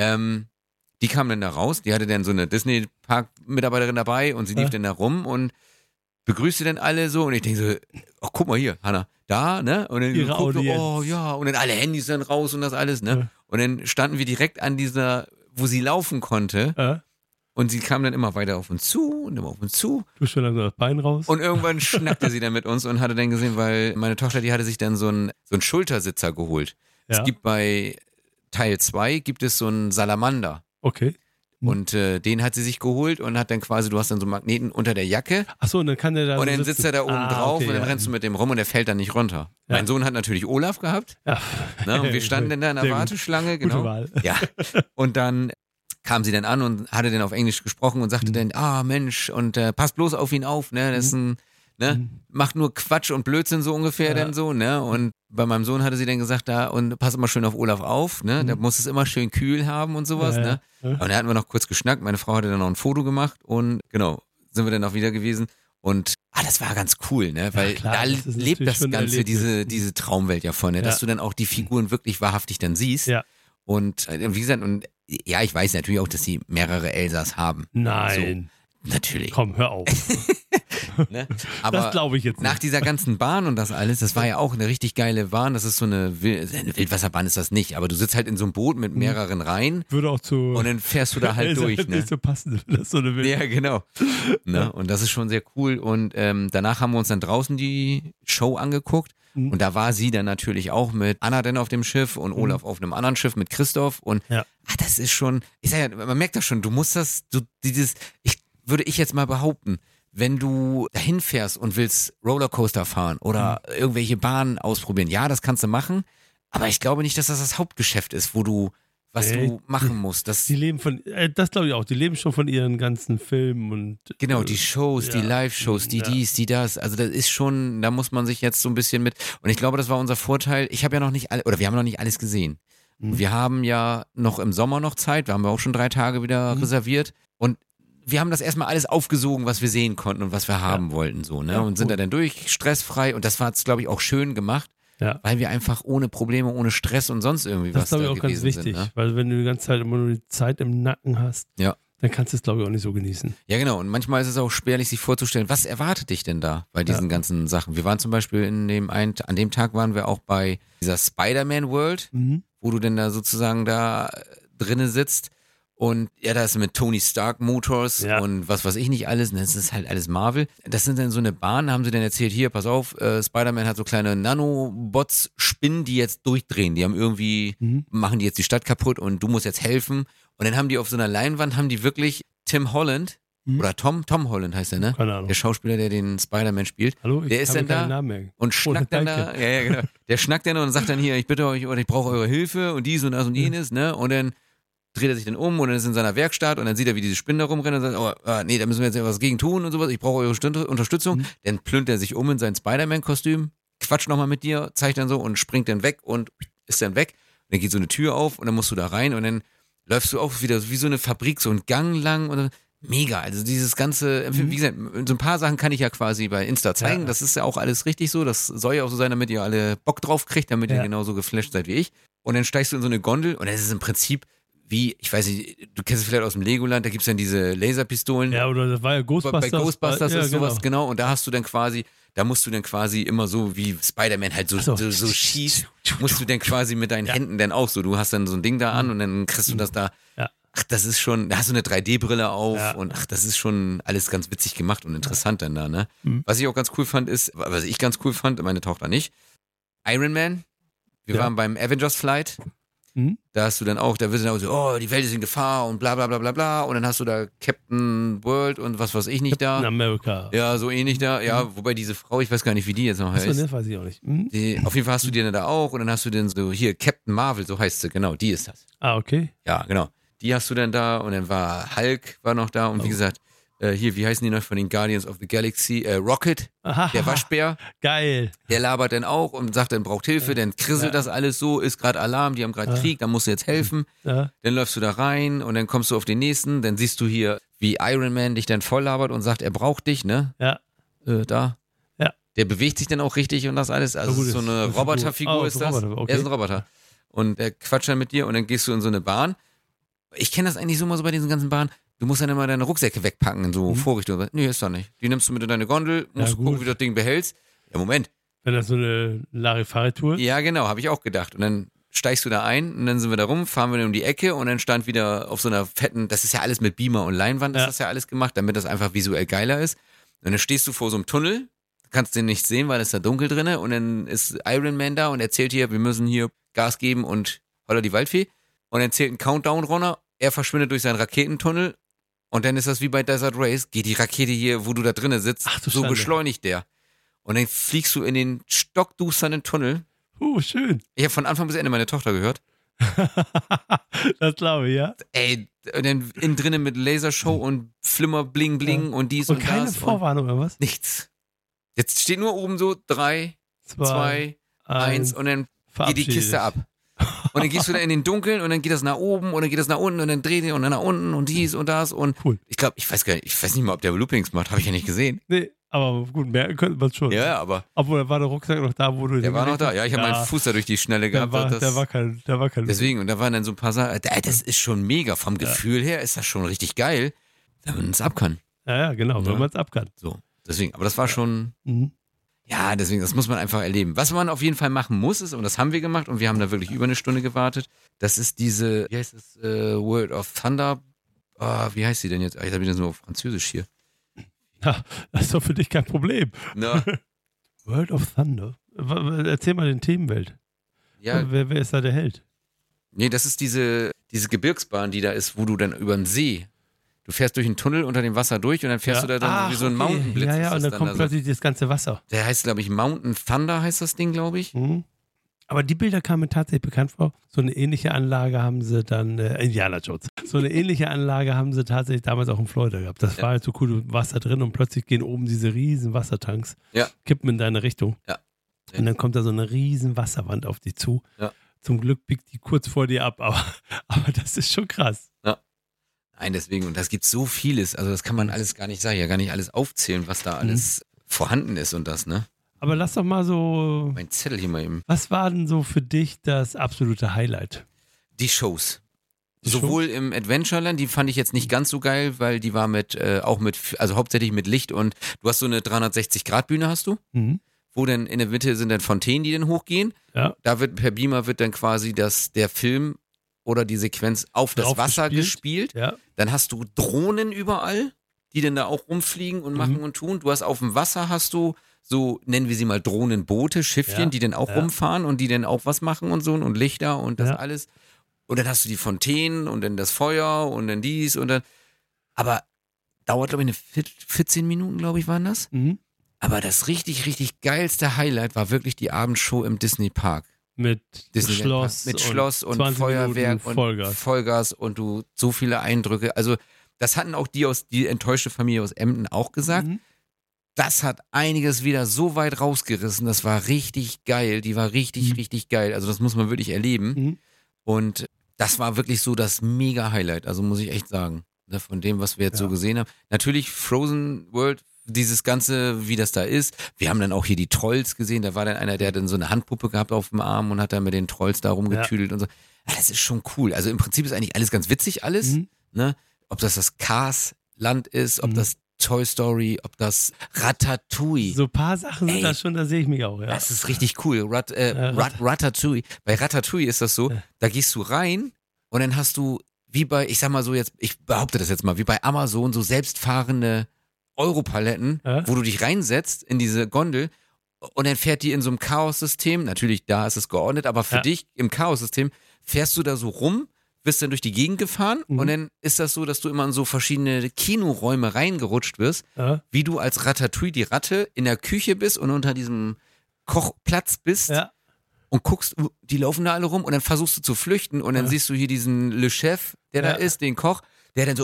Die kam dann da raus, die hatte dann so eine Disney-Park-Mitarbeiterin dabei und sie lief dann da rum und begrüßte dann alle so und ich denke so, ach guck mal hier, Hanna, da, ne? Und dann ihre Audienz. Oh ja, und dann alle Handys dann raus und das alles, ne? Und dann standen wir direkt an dieser, wo sie laufen konnte und sie kam dann immer weiter auf uns zu und immer auf uns zu. Du schon langsam das Bein raus. Und irgendwann schnackte sie dann mit uns und hatte dann gesehen, weil meine Tochter, die hatte sich dann so einen Schultersitzer geholt. Ja. Es gibt bei Teil 2 gibt es so einen Salamander. Okay. Und den hat sie sich geholt und hat dann quasi, du hast dann so Magneten unter der Jacke. Ach so, und dann kann der da und dann sitzt er da oben drauf und dann rennst du mit dem rum und der fällt dann nicht runter. Ja. Mein Sohn hat natürlich Olaf gehabt. Ja. Ne, und wir standen dann da in der Warteschlange, genau. Gute Wahl. Ja. Und dann kam sie dann an und hatte dann auf Englisch gesprochen und sagte dann, Mensch, und pass bloß auf ihn auf, ne, das ist ein, ne, macht nur Quatsch und Blödsinn so ungefähr dann so, ne, und bei meinem Sohn hatte sie dann gesagt, da, und pass immer schön auf Olaf auf, ne, der muss es immer schön kühl haben und sowas, ne. Und da hatten wir noch kurz geschnackt, meine Frau hatte dann noch ein Foto gemacht und genau, sind wir dann auch wieder gewesen und das war ganz cool, ne, weil klar, da lebt das Ganze, diese Traumwelt ja von, ne, dass du dann auch die Figuren wirklich wahrhaftig dann siehst. Ja. Und wie gesagt, und ja, ich weiß natürlich auch, dass sie mehrere Elsas haben. Nein. So, natürlich. Komm, hör auf. Ne? Aber das glaube ich jetzt nach nicht. dieser ganzen Bahn und das alles, das war ja auch eine richtig geile Bahn. Das ist so eine Wildwasserbahn ist das nicht, aber du sitzt halt in so einem Boot mit mehreren Reihen Würde auch zu. und dann fährst du da halt ist durch. halt Ne? nicht so passend, wenn das so eine Ja, genau. Ne? Und das ist schon sehr cool. Und danach haben wir uns dann draußen die Show angeguckt. Mhm. Und da war sie dann natürlich auch mit Anna dann auf dem Schiff und Olaf auf einem anderen Schiff mit Christoph. Und das ist schon, ich sag ja, man merkt das schon, du musst das, würde ich jetzt mal behaupten, wenn du dahin fährst und willst Rollercoaster fahren oder irgendwelche Bahnen ausprobieren, ja, das kannst du machen. Aber ich glaube nicht, dass das Hauptgeschäft ist, wo du du machen musst. Die leben das glaube ich auch, die leben schon von ihren ganzen Filmen und. Genau, die Shows, die Live-Shows, dies, die das. Also das ist schon, da muss man sich jetzt so ein bisschen mit. Und ich glaube, das war unser Vorteil. Ich habe ja noch nicht wir haben noch nicht alles gesehen. Wir haben ja noch im Sommer noch Zeit, wir haben ja auch schon 3 Tage wieder reserviert. Und wir haben das erstmal alles aufgesogen, was wir sehen konnten und was wir haben wollten, so, ne? Und sind da dann durch, stressfrei. Und das war jetzt, glaube ich, auch schön gemacht. Ja. Weil wir einfach ohne Probleme, ohne Stress und sonst irgendwie was da gewesen sind. Das ist, glaube ich, auch ganz wichtig, ne? Weil wenn du die ganze Zeit immer nur die Zeit im Nacken hast, dann kannst du es, glaube ich, auch nicht so genießen. Ja, genau. Und manchmal ist es auch schwerlich, sich vorzustellen, was erwartet dich denn da bei diesen ganzen Sachen? Wir waren zum Beispiel an dem Tag waren wir auch bei dieser Spider-Man World, wo du denn da sozusagen da drinne sitzt. Und da ist mit Tony Stark Motors und was weiß ich nicht alles. Und das ist halt alles Marvel. Das sind dann so eine Bahn, haben sie dann erzählt, hier, pass auf, Spider-Man hat so kleine Nanobots, Spinnen, die jetzt durchdrehen. Die haben irgendwie, machen die jetzt die Stadt kaputt und du musst jetzt helfen. Und dann haben die auf so einer Leinwand, wirklich Tim Holland, oder Tom Holland heißt er, ne? Keine Ahnung. Der Schauspieler, der den Spider-Man spielt. Hallo, der ist dann da und schnackt dann da. Ja, genau. Der schnackt dann und sagt dann hier, ich bitte euch, oder ich brauche eure Hilfe und dies und das und jenes, ne? Und dann dreht er sich dann um und dann ist er in seiner Werkstatt und dann sieht er, wie diese Spinnen da rumrennen und sagt, nee, da müssen wir jetzt was gegen tun und sowas, ich brauche eure Unterstützung. Dann plündert er sich in sein Spider-Man-Kostüm, quatscht nochmal mit dir, zeigt dann so und springt dann weg und ist dann weg. Und dann geht so eine Tür auf und dann musst du da rein und dann läufst du auch wieder wie so eine Fabrik, so einen Gang lang und mega, also dieses ganze, wie gesagt, so ein paar Sachen kann ich ja quasi bei Insta zeigen, das ist ja auch alles richtig so, das soll ja auch so sein, damit ihr alle Bock drauf kriegt, damit ihr genauso geflasht seid wie ich. Und dann steigst du in so eine Gondel und das ist im Prinzip wie, ich weiß nicht, du kennst es vielleicht aus dem Legoland, da gibt es dann diese Laserpistolen. Ja, oder das war ja Ghostbusters. Bei Ghostbusters ist sowas, genau. Und da musst du dann quasi immer so, wie Spider-Man halt so schießt, musst du dann quasi mit deinen Händen dann auch so, du hast dann so ein Ding da an und dann kriegst du das da. Ja. Ach, das ist schon, da hast du eine 3D-Brille auf und das ist schon alles ganz witzig gemacht und interessant dann da, ne? Was ich auch ganz cool fand meine Tochter nicht, Iron Man, wir waren beim Avengers Flight. Da hast du dann auch, da wird dann auch so, die Welt ist in Gefahr und bla bla bla bla bla. Und dann hast du da Captain World und was weiß ich nicht Captain America. Ja, so ähnlich da. Ja, wobei diese Frau, ich weiß gar nicht, wie die jetzt noch heißt. Das weiß ich auch nicht. Auf jeden Fall hast du die dann da auch und dann hast du dann so, hier, Captain Marvel, so heißt sie, genau, die ist das. Ah, okay. Ja, genau. Die hast du dann da und dann war Hulk noch da und wie gesagt, hier, wie heißen die noch von den Guardians of the Galaxy? Rocket, der Waschbär. Geil. Der labert dann auch und sagt, dann braucht Hilfe, dann krisselt das alles so, ist gerade Alarm, die haben gerade Krieg, dann musst du jetzt helfen. Ja. Dann läufst du da rein und dann kommst du auf den nächsten, dann siehst du hier, wie Iron Man dich dann voll labert und sagt, er braucht dich, ne? Ja. Da. Ja. Der bewegt sich dann auch richtig und das alles. Also so eine Roboterfigur ist das. Okay. Er ist ein Roboter. Und er quatscht dann mit dir und dann gehst du in so eine Bahn. Ich kenne das eigentlich so mal so bei diesen ganzen Bahnen. Du musst dann immer deine Rucksäcke wegpacken in so Vorrichtungen. Nee, ist doch nicht. Die nimmst du mit in deine Gondel, musst gucken, wie du das Ding behältst. Ja, Moment. Wenn das so eine Larifari-Tour ist? Ja, genau, habe ich auch gedacht. Und dann steigst du da ein und dann sind wir da rum, fahren wir dann um die Ecke und dann stand wieder auf so einer fetten, das ist ja alles mit Beamer und Leinwand, ist das ja alles gemacht, damit das einfach visuell geiler ist. Und dann stehst du vor so einem Tunnel, kannst den nicht sehen, weil es da dunkel drinne und dann ist Iron Man da und erzählt hier, wir müssen hier Gas geben und holla die Waldfee. Und dann zählt ein Countdown-Runner, er verschwindet durch seinen Raketentunnel. Und dann ist das wie bei Desert Race, geht die Rakete hier, wo du da drinnen sitzt, so beschleunigt der. Und dann fliegst du in den stockdusternen Tunnel. Schön. Ich habe von Anfang bis Ende meine Tochter gehört. Das glaube ich, ja. Ey, und dann innen drinnen mit Lasershow und Flimmer, Bling, Bling und dies und das. Und keine Vorwarnung oder was? Nichts. Jetzt steht nur oben so 3, 2, 1 und dann geht die Kiste ab. Und dann gehst du da in den Dunkeln und dann geht das nach oben und dann geht das nach unten und dann dreht die und dann nach unten und dies und das und ich glaube, ich weiß nicht mal, ob der Loopings macht, habe ich ja nicht gesehen. Nee, aber gut, merken könnte man schon. Ja, aber. Obwohl, war der Rucksack noch da, wo du Der war noch da, ja, ich habe meinen Fuß da durch die Schnelle gehabt. Der war kein deswegen, und da waren dann so ein paar Sachen, das ist schon mega, vom Gefühl her ist das schon richtig geil, wenn man es ab kann. Ja, genau, wenn man es ab kann. So. deswegen, aber das war schon, Mhm. ja, deswegen, das muss man einfach erleben. Was man auf jeden Fall machen muss, ist, und das haben wir gemacht und wir haben da wirklich über eine Stunde gewartet, das ist diese, wie heißt das, World of Thunder, wie heißt sie denn jetzt? Jetzt habe ich das nur auf Französisch hier. Ja, das ist doch für dich kein Problem. Na, World of Thunder. Erzähl mal den Themenwelt. ja, Wer ist da der Held? nee, das ist diese Gebirgsbahn, die da ist, wo du dann über den See, du fährst durch einen Tunnel unter dem Wasser durch und dann fährst du da dann wie so ein Mountainblitz. Ja, ist ja, das und dann kommt da so. plötzlich das ganze Wasser. Der heißt, glaube ich, Mountain Thunder heißt das Ding, glaube ich. Mhm. Aber die Bilder kamen mir tatsächlich bekannt vor. So eine ähnliche Anlage haben sie dann, Indiana Jones, so eine ähnliche Anlage haben sie tatsächlich damals auch in Florida gehabt. Das war halt so cool, Wasser drin und plötzlich gehen oben diese riesen Wassertanks, kippen in deine Richtung. Ja. Und dann kommt da so eine riesen Wasserwand auf dich zu. Ja. Zum Glück biegt die kurz vor dir ab, aber das ist schon krass. Nein, deswegen, und das gibt so vieles, also das kann man alles gar nicht sagen, ja gar nicht alles aufzählen, was da alles vorhanden ist und das, ne? Aber lass doch mal so, Mein Zettel hier mal eben. was war denn so für dich das absolute Highlight? Die Shows. Die Sowohl im Adventureland, die fand ich jetzt nicht ganz so geil, weil die war also hauptsächlich mit Licht und du hast so eine 360-Grad-Bühne hast du, Mhm. wo dann in der Mitte sind dann Fontänen, die dann hochgehen. Ja. Da wird per Beamer wird dann quasi der Film oder die Sequenz auf das Drauf Wasser gespielt. Ja. Dann hast du Drohnen überall, die dann da auch rumfliegen und machen und tun. Du hast auf dem Wasser hast du so, nennen wir sie mal Drohnenboote, Schiffchen, Ja. die dann auch rumfahren und die dann auch was machen und so und Lichter und das Ja. alles. Und dann hast du die Fontänen und dann das Feuer und dann dies und dann. Aber dauert, glaube ich, 14 Minuten, glaube ich, waren das. Mhm. Aber das richtig, richtig geilste Highlight war wirklich die Abendshow im Disney Park. Mit Disneyland Schloss, Park. Mit Schloss und 20 Feuerwerk Minuten und Vollgas. Vollgas und du so viele Eindrücke. Also das hatten auch die enttäuschte Familie aus Emden auch gesagt. Mhm. Das hat einiges wieder so weit rausgerissen. Das war richtig geil. Die war richtig, richtig geil. Also das muss man wirklich erleben. Mhm. Und das war wirklich so das Mega-Highlight. Also muss ich echt sagen. Ne, von dem, was wir jetzt so gesehen haben. Natürlich Frozen World, dieses Ganze, wie das da ist. Wir haben dann auch hier die Trolls gesehen. Da war dann einer, der hat dann so eine Handpuppe gehabt auf dem Arm und hat dann mit den Trolls da rumgetüdelt und so. Ja, das ist schon cool. Also im Prinzip ist eigentlich alles ganz witzig, alles. Mhm. Ne? Ob das Cars-Land ist, ob das Toy Story, ob das Ratatouille. So ein paar Sachen sind da schon, da sehe ich mich auch, ja. Das ist richtig cool. Ratatouille. Bei Ratatouille ist das so, da gehst du rein und dann hast du, wie bei, ich sag mal so jetzt, ich behaupte das jetzt mal, wie bei Amazon, so selbstfahrende Europaletten, wo du dich reinsetzt in diese Gondel und dann fährt die in so einem Chaos-System, natürlich da ist es geordnet, aber für dich im Chaos-System fährst du da so rum, bist dann durch die Gegend gefahren und dann ist das so, dass du immer in so verschiedene Kinoräume reingerutscht wirst, wie du als Ratatouille die Ratte in der Küche bist und unter diesem Kochplatz bist und guckst, die laufen da alle rum und dann versuchst du zu flüchten und dann siehst du hier diesen Le Chef, der da ist, den Koch, der dann so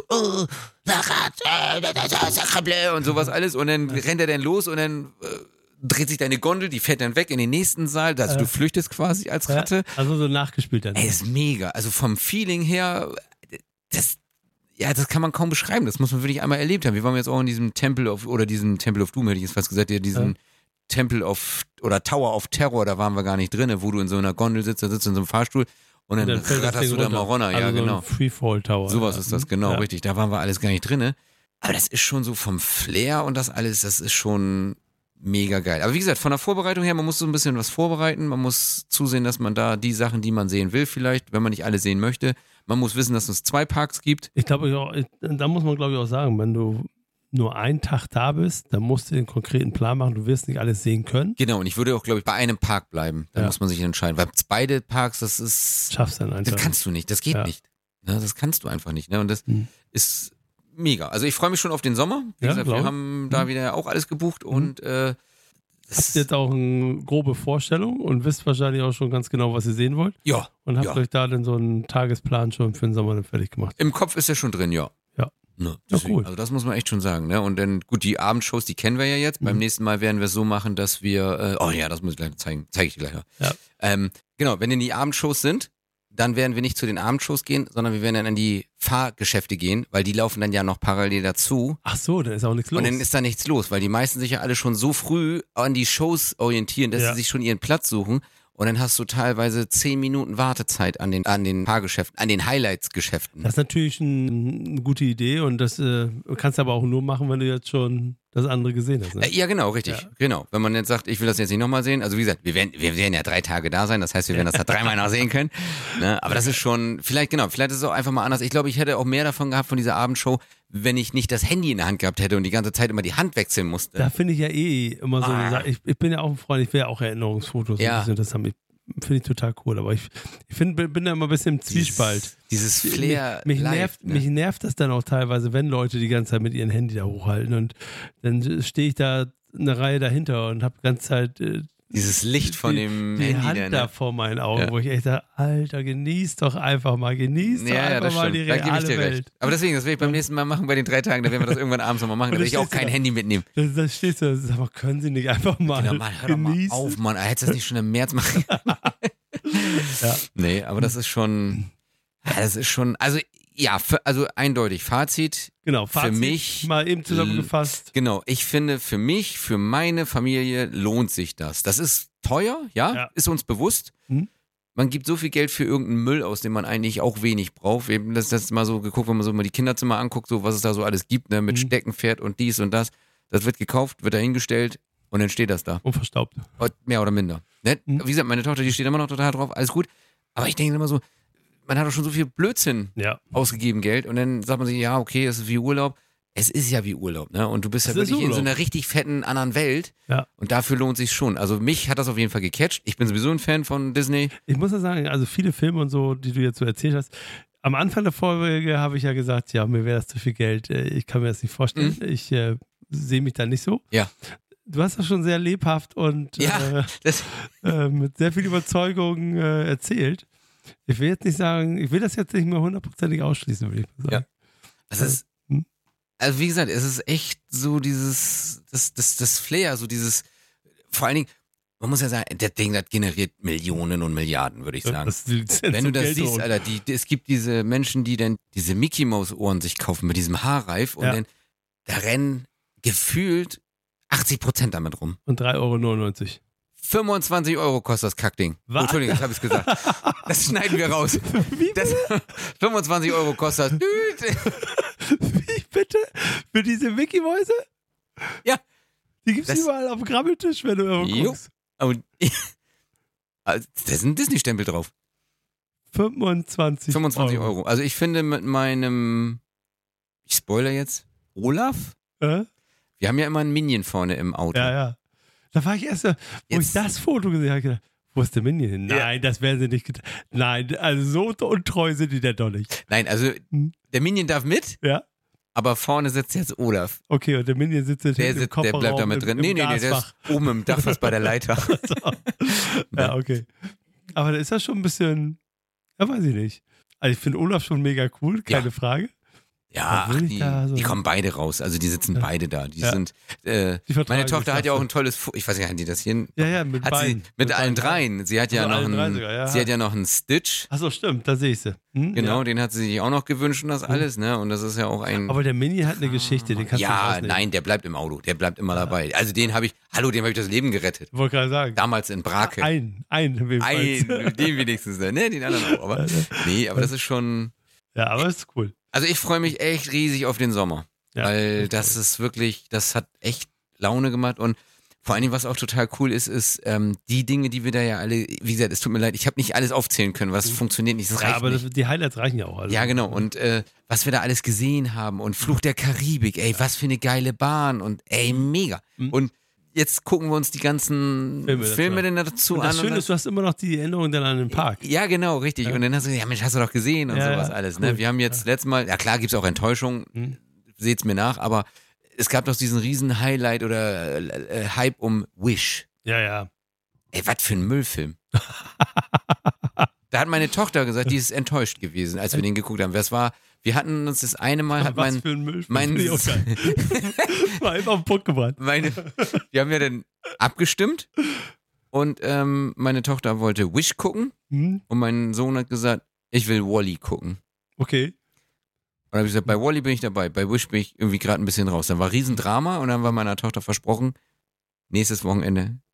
und sowas alles und dann rennt er dann los und dann dreht sich deine Gondel, die fährt dann weg in den nächsten Saal, also du flüchtest quasi als Ratte. Also so nachgespielt dann. Ey, ist mega. Also vom Feeling her, das kann man kaum beschreiben. Das muss man wirklich einmal erlebt haben. Wir waren jetzt auch in diesem Temple of Doom, hätte ich jetzt fast gesagt, diesen Temple of, oder Tower of Terror, da waren wir gar nicht drin, wo du in so einer Gondel sitzt, da sitzt in so einem Fahrstuhl und dann ratterst du da mal runter. Ja, also genau. So ein Freefall Tower. Sowas ist das, genau, richtig. Da waren wir alles gar nicht drin. Aber das ist schon so vom Flair und das alles, das ist schon mega geil. Aber wie gesagt, von der Vorbereitung her, man muss so ein bisschen was vorbereiten. Man muss zusehen, dass man da die Sachen, die man sehen will, vielleicht, wenn man nicht alle sehen möchte. Man muss wissen, dass es 2 Parks gibt. Ich glaube, da muss man, glaube ich, auch sagen, wenn du nur einen Tag da bist, dann musst du den konkreten Plan machen. Du wirst nicht alles sehen können. Genau, und ich würde auch, glaube ich, bei einem Park bleiben. Da muss man sich entscheiden. Weil beide Parks, das ist. Schaffst dann einfach. Das kannst du nicht, das geht nicht. Ne, das kannst du einfach nicht. Ne? Und das ist mega. Also ich freue mich schon auf den Sommer. Wie gesagt, wir haben da wieder auch alles gebucht und habt ihr jetzt auch eine grobe Vorstellung und wisst wahrscheinlich auch schon ganz genau, was ihr sehen wollt? Ja. Und habt euch da dann so einen Tagesplan schon für den Sommer dann fertig gemacht? Im Kopf ist er schon drin, ja. Ja. Ne, ja, cool. Also das muss man echt schon sagen. Ne? Und dann, gut, die Abendshows, die kennen wir ja jetzt. Beim nächsten Mal werden wir es so machen, dass wir, das muss ich gleich zeigen. Zeige ich dir gleich. Ja. Genau, wenn denn die Abendshows sind, dann werden wir nicht zu den Abendshows gehen, sondern wir werden dann an die Fahrgeschäfte gehen, weil die laufen dann ja noch parallel dazu. Ach so, dann ist auch nichts los. Und dann ist da nichts los, weil die meisten sich ja alle schon so früh an die Shows orientieren, dass sie sich schon ihren Platz suchen. und dann hast du teilweise 10 Minuten Wartezeit an den Fahrgeschäften, an den Highlights-Geschäften. Das ist natürlich eine gute Idee und das kannst du aber auch nur machen, wenn du jetzt schon das andere gesehen hast. Ne? Ja, genau, richtig. Ja. Genau. Wenn man jetzt sagt, ich will das jetzt nicht nochmal sehen. Also wie gesagt, wir werden ja 3 Tage da sein. Das heißt, wir werden das da 3-mal nachsehen können. Ne? Aber das ist schon, vielleicht ist es auch einfach mal anders. Ich glaube, ich hätte auch mehr davon gehabt von dieser Abendshow, wenn ich nicht das Handy in der Hand gehabt hätte und die ganze Zeit immer die Hand wechseln musste. Da finde ich ja immer so eine Sache. Ich bin ja auch ein Freund, ich will ja auch Erinnerungsfotos. Ja. Und das finde ich total cool. Aber ich bin da immer ein bisschen im Zwiespalt. Dieses Flair mich nervt das dann auch teilweise, wenn Leute die ganze Zeit mit ihrem Handy da hochhalten und dann stehe ich da eine Reihe dahinter und habe die ganze Zeit dieses Licht von dem die Handy Hand da vor meinen Augen, wo ich echt sage, Alter, genieß doch einfach mal die reale Welt. Aber deswegen, das werde ich beim nächsten Mal machen bei den 3 Tagen, da werden wir das irgendwann abends nochmal machen, da werde ich auch kein Handy mitnehmen. Da stehst du, sag mal, können Sie nicht einfach mal hör doch mal auf, Mann, hättest du das nicht schon im März machen? Ja. Nee, aber das ist schon, also ja, also eindeutig, Fazit. Genau, Fazit für mich mal eben zusammengefasst. Genau, ich finde, für mich, für meine Familie lohnt sich das. Das ist teuer, ja. Ist uns bewusst. Man gibt so viel Geld für irgendeinen Müll aus, den man eigentlich auch wenig braucht. Wir haben das mal so geguckt, wenn man so mal die Kinderzimmer anguckt, so was es da so alles gibt, ne, mit Steckenpferd und dies und das. Das wird gekauft, wird da hingestellt und dann steht das da. Und verstaubt. Mehr oder minder. Ne? Wie gesagt, meine Tochter, die steht immer noch total drauf, alles gut. Aber ich denke immer so, man hat doch schon so viel Blödsinn ausgegeben, Geld. Und dann sagt man sich, ja, okay, es ist wie Urlaub. Es ist ja wie Urlaub, ne? Und du bist ja wirklich in so einer richtig fetten anderen Welt. Ja. Und dafür lohnt sich schon. Also mich hat das auf jeden Fall gecatcht. Ich bin sowieso ein Fan von Disney. Ich muss ja sagen, also viele Filme und so, die du jetzt so erzählt hast, am Anfang der Folge habe ich ja gesagt, ja, mir wäre das zu viel Geld. Ich kann mir das nicht vorstellen. Ich sehe mich da nicht so. Ja. Du hast das schon sehr lebhaft und mit sehr viel Überzeugung erzählt. Ich will jetzt nicht sagen, ich will das jetzt nicht mehr 100%ig ausschließen, würde ich mal sagen. Ja. Also wie gesagt, es ist echt so das Flair, so dieses, vor allen Dingen, man muss ja sagen, das Ding, das generiert Millionen und Milliarden, würde ich sagen. Wenn du das siehst, Alter, es gibt diese Menschen, die dann diese Mickey Maus Ohren sich kaufen mit diesem Haarreif und dann da rennen gefühlt 80% damit rum. Und 3,99 €. 25 € kostet das Kackding. Was? Oh, Entschuldigung, das habe ich gesagt. Das schneiden wir raus. Wie bitte? 25 € kostet das. Wie bitte? Für diese Mickey-Mäuse? Ja. Die gibt's überall auf dem Grabbeltisch, wenn du irgendwo guckst. Und da ist ein Disney-Stempel drauf. 25 €. Also ich finde mit meinem, ich spoiler jetzt, Olaf? Wir haben ja immer einen Minion vorne im Auto. Ja. Da war ich erst, wo ich das Foto gesehen habe, gedacht, wo ist der Minion hin? Nein, das werden sie nicht getan. Nein, also so untreu sind die denn doch nicht. Nein, also der Minion darf mit, aber vorne sitzt jetzt Olaf. Okay, und der Minion sitzt jetzt im Kofferraum. Der bleibt da mit drin. Nee, der ist oben im Dach, fast bei der Leiter. Ja, okay. Aber da ist das schon ein bisschen, weiß ich nicht. Also ich finde Olaf schon mega cool, keine Frage. Ja, die kommen beide raus. Also die sitzen beide da. Die sind. Meine Tochter hat ja auch ein tolles. Ich weiß nicht, hat die das hier? Ja, mit hat beiden. Mit allen dreien. Sie hat ja noch einen. Sie hat ja noch einen Stitch. Achso, stimmt, da sehe ich sie. Genau, den hat sie sich auch noch gewünscht und das alles, ne? Und das ist ja auch ein. Aber der Mini hat eine Geschichte, den kannst du nicht rausnehmen. Nein, der bleibt im Auto. Der bleibt immer dabei. Also dem habe ich das Leben gerettet. Wollte gerade sagen. Damals in Brake. Den wenigstens, ne? Den anderen auch. Aber das ist schon. Ja, aber ist cool. Also ich freue mich echt riesig auf den Sommer, weil das ist wirklich, das hat echt Laune gemacht und vor allen Dingen, was auch total cool ist, die Dinge, die wir da ja alle, wie gesagt, es tut mir leid, ich habe nicht alles aufzählen können, was funktioniert nicht, das reicht aber nicht. Die Highlights reichen ja auch. Also. Ja, genau, und was wir da alles gesehen haben und Fluch der Karibik, was für eine geile Bahn und mega. Und jetzt gucken wir uns die ganzen Filme denn dazu an. Das Schöne ist, du hast immer noch die Erinnerung dann an den Park. Ja, genau, richtig. Und dann hast du gesagt, Mensch, hast du doch gesehen und sowas alles. Cool. Ne? Wir haben jetzt letztes Mal, ja klar, gibt's auch Enttäuschungen, seht's mir nach, aber es gab doch diesen riesen Highlight oder Hype um Wish. Ja. Ey, was für ein Müllfilm. Da hat meine Tochter gesagt, die ist enttäuscht gewesen, als wir den geguckt haben. Wir hatten uns das eine Mal, was für ein Müllfilm. War einfach auf den Punkt gebracht. Wir haben ja dann abgestimmt und meine Tochter wollte Wish gucken und mein Sohn hat gesagt, ich will Wall-E gucken. Okay. Und dann habe ich gesagt, bei Wall-E bin ich dabei, bei Wish bin ich irgendwie gerade ein bisschen raus. Dann war Riesendrama und dann war meiner Tochter versprochen, nächstes Wochenende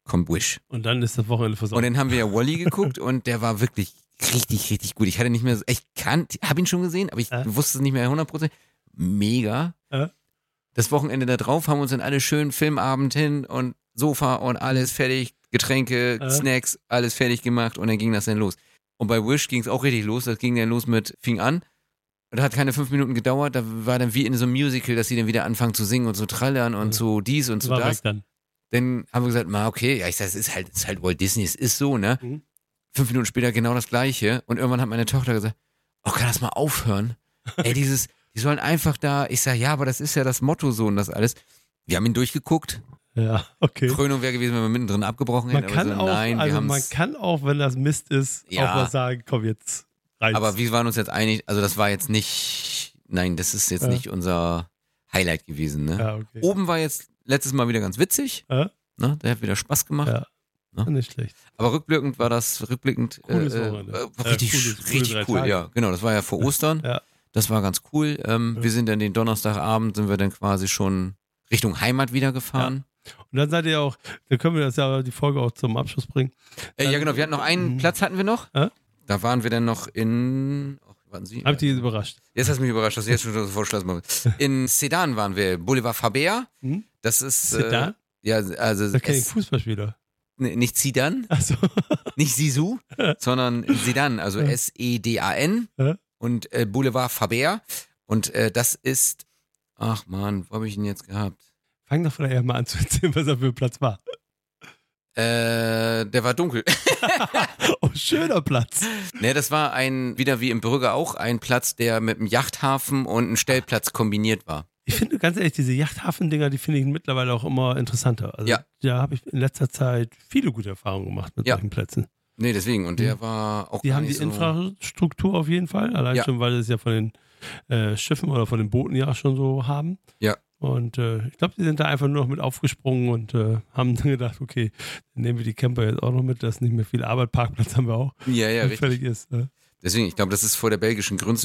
kommt Wish. Und dann ist das Wochenende versorgt. Und dann haben wir ja Wall-E geguckt und der war wirklich richtig, richtig gut. Ich hatte nicht mehr so, ich habe ihn schon gesehen, aber ich wusste es nicht mehr 100%. Mega. Das Wochenende da drauf haben wir uns dann alle schön Filmabend hin und Sofa und alles fertig, Getränke, Snacks, alles fertig gemacht und dann ging das dann los. Und bei Wish ging es auch richtig los. Das ging dann los fing an. Und das hat keine 5 Minuten gedauert. Da war dann wie in so einem Musical, dass sie dann wieder anfangen zu singen und zu trallern und so dies und so das. Dann haben wir gesagt, okay, ja, ich sag, es ist halt Walt Disney, es ist so, ne? 5 Minuten später genau das Gleiche. Und irgendwann hat meine Tochter gesagt, kann das mal aufhören? Ey, die sollen einfach da, ich sag, ja, aber das ist ja das Motto so und das alles. Wir haben ihn durchgeguckt. Ja, okay. Krönung wäre gewesen, wenn wir mittendrin abgebrochen hätten. Man kann auch, wenn das Mist ist, auch was sagen, komm jetzt rein. Aber wir waren uns jetzt einig, also das war jetzt nicht, nein, das ist jetzt nicht unser Highlight gewesen. Ne? Ja, okay. Oben war jetzt letztes Mal wieder ganz witzig. Ne? Der hat wieder Spaß gemacht. Ja. Ne? Nicht schlecht. Aber rückblickend war das richtig cool. Tage. Ja, genau, das war ja vor Ostern. Ja. Das war ganz cool. Wir sind dann den Donnerstagabend, sind wir dann quasi schon Richtung Heimat wieder gefahren. Ja. Und dann seid ihr auch, dann können wir die Folge auch zum Abschluss bringen. Ja, genau, wir hatten noch einen Platz, hatten wir noch. Da waren wir dann noch in, warten Sie. Hab ich dich überrascht? Jetzt hast du mich überrascht, dass du jetzt schon so vorschlägst. In Sedan waren wir, Boulevard Faber. Das ist, Sedan? Ja, also. Da kenne ich Fußballspieler. Nicht Zidane, so. Nicht Sisu, sondern Sedan, also S-E-D-A-N und Boulevard Faber. Und das ist, ach man, wo habe ich ihn jetzt gehabt? Fang doch vielleicht mal an zu erzählen, was er für ein Platz war. Der war dunkel. Oh, schöner Platz. Ne, das war wieder wie im Brügge auch, ein Platz, der mit einem Yachthafen und einem Stellplatz kombiniert war. Ich finde ganz ehrlich, diese Yachthafen-Dinger, die finde ich mittlerweile auch immer interessanter. Also da habe ich in letzter Zeit viele gute Erfahrungen gemacht mit solchen Plätzen. Nee, deswegen. Und der war auch Die haben die Infrastruktur auf jeden Fall. Allein schon, weil sie es ja von den Schiffen oder von den Booten ja schon so haben. Ja. Und ich glaube, die sind da einfach nur noch mit aufgesprungen und haben dann gedacht, okay, dann nehmen wir die Camper jetzt auch noch mit, das ist nicht mehr viel Arbeit, Parkplatz haben wir auch. Ja, richtig. Fertig ist. Deswegen, ich glaube, das ist vor der belgischen Grenze.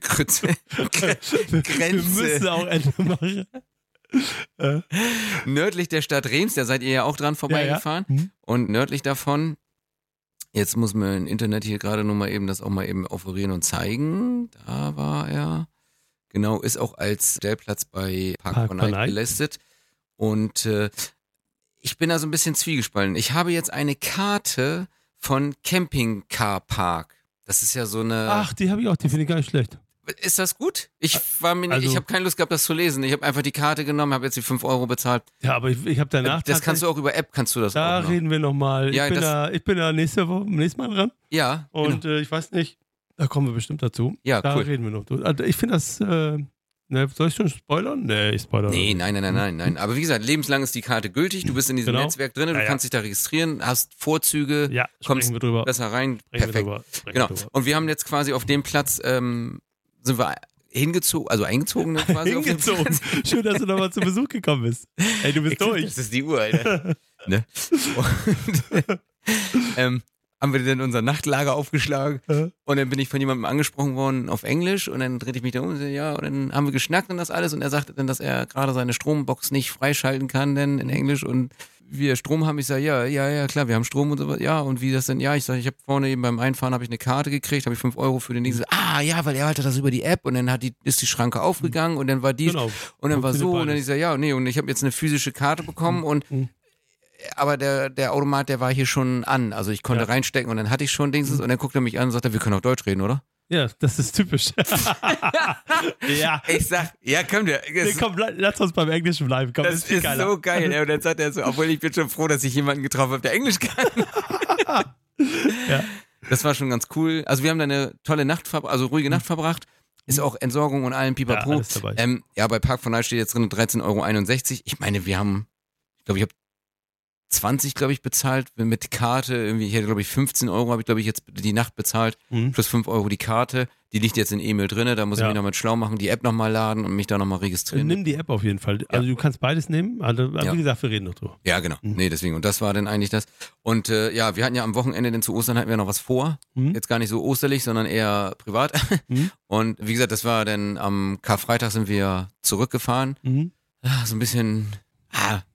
Wir müssen auch Ende machen. Nördlich der Stadt Reims, da seid ihr ja auch dran vorbeigefahren. Ja. Und nördlich davon, jetzt muss mir im Internet hier gerade nur mal eben das auch mal eben offerieren und zeigen. Da war er. Genau, ist auch als Stellplatz bei Park for Night gelistet. Und ich bin da so ein bisschen zwiegespalten. Ich habe jetzt eine Karte von Camping Car Park. Das ist ja so eine... Ach, die habe ich auch, die finde ich gar nicht schlecht. Ist das gut? Ich habe keine Lust gehabt, das zu lesen. Ich habe einfach die Karte genommen, habe jetzt die 5 € bezahlt. Ja, aber ich habe danach... Das kannst du auch über App, kannst du das da auch noch. Reden wir nochmal. Ja, ich bin da nächstes Mal dran. Ja. Und ich weiß nicht, da kommen wir bestimmt dazu. Ja, da reden wir noch. Also ich finde das... soll ich schon spoilern? Nee, ich spoilere. Nee, nein. Aber wie gesagt, lebenslang ist die Karte gültig. Du bist in diesem Netzwerk drin, du kannst dich da registrieren, hast Vorzüge, kommst besser rein. Perfekt. Genau. Und wir haben jetzt quasi auf dem Platz, sind wir hingezogen, also eingezogen quasi. Hingezogen. Schön, dass du nochmal zu Besuch gekommen bist. Ey, du bist durch. Das ist die Uhr, Alter. Ne? Und, haben wir dann unser Nachtlager aufgeschlagen und dann bin ich von jemandem angesprochen worden auf Englisch und dann drehte ich mich da um und und dann haben wir geschnackt und das alles und er sagte dann, dass er gerade seine Strombox nicht freischalten kann denn in Englisch und wir Strom haben. Ich sage, ja, klar, wir haben Strom und so was. Ja, und wie das denn? Ja, ich sage, ich habe vorne eben beim Einfahren habe ich eine Karte gekriegt, habe ich 5 € für den Ding. Ja, weil er hatte das über die App und dann ist die Schranke aufgegangen und dann war die und dann war so und dann ich sage, ja, nee, und ich habe jetzt eine physische Karte bekommen und aber der Automat, der war hier schon an. Also ich konnte reinstecken und dann hatte ich schon Dings und dann guckt er mich an und sagt, wir können auch Deutsch reden, oder? Ja, das ist typisch. Ja. Ich sag, ja, komm, lass uns beim Englischen bleiben. Komm, das ist so geil. Und dann sagt er so, obwohl ich bin schon froh, dass ich jemanden getroffen habe, der Englisch kann. Ja. Das war schon ganz cool. Also wir haben da eine tolle ruhige Nacht verbracht. Ist auch Entsorgung und allem Pipapo. Ja, alles dabei. Bei Park for Night steht jetzt drin 13,61 €. Ich meine, ich habe 20, glaube ich, bezahlt mit Karte. Irgendwie, ich hätte, glaube ich, 15 € habe ich, glaube ich, jetzt die Nacht bezahlt. Plus 5 € die Karte. Die liegt jetzt in E-Mail drin. Da muss ich mich noch mit schlau machen, die App nochmal laden und mich da nochmal registrieren. Nimm die App auf jeden Fall. Also du kannst beides nehmen. Also, wie gesagt, wir reden noch drüber. Ja, genau. Nee, deswegen. Und das war dann eigentlich das. Und wir hatten ja am Wochenende, denn zu Ostern hatten wir noch was vor. Jetzt gar nicht so osterlich, sondern eher privat. Und wie gesagt, das war dann am Karfreitag sind wir zurückgefahren. So ein bisschen...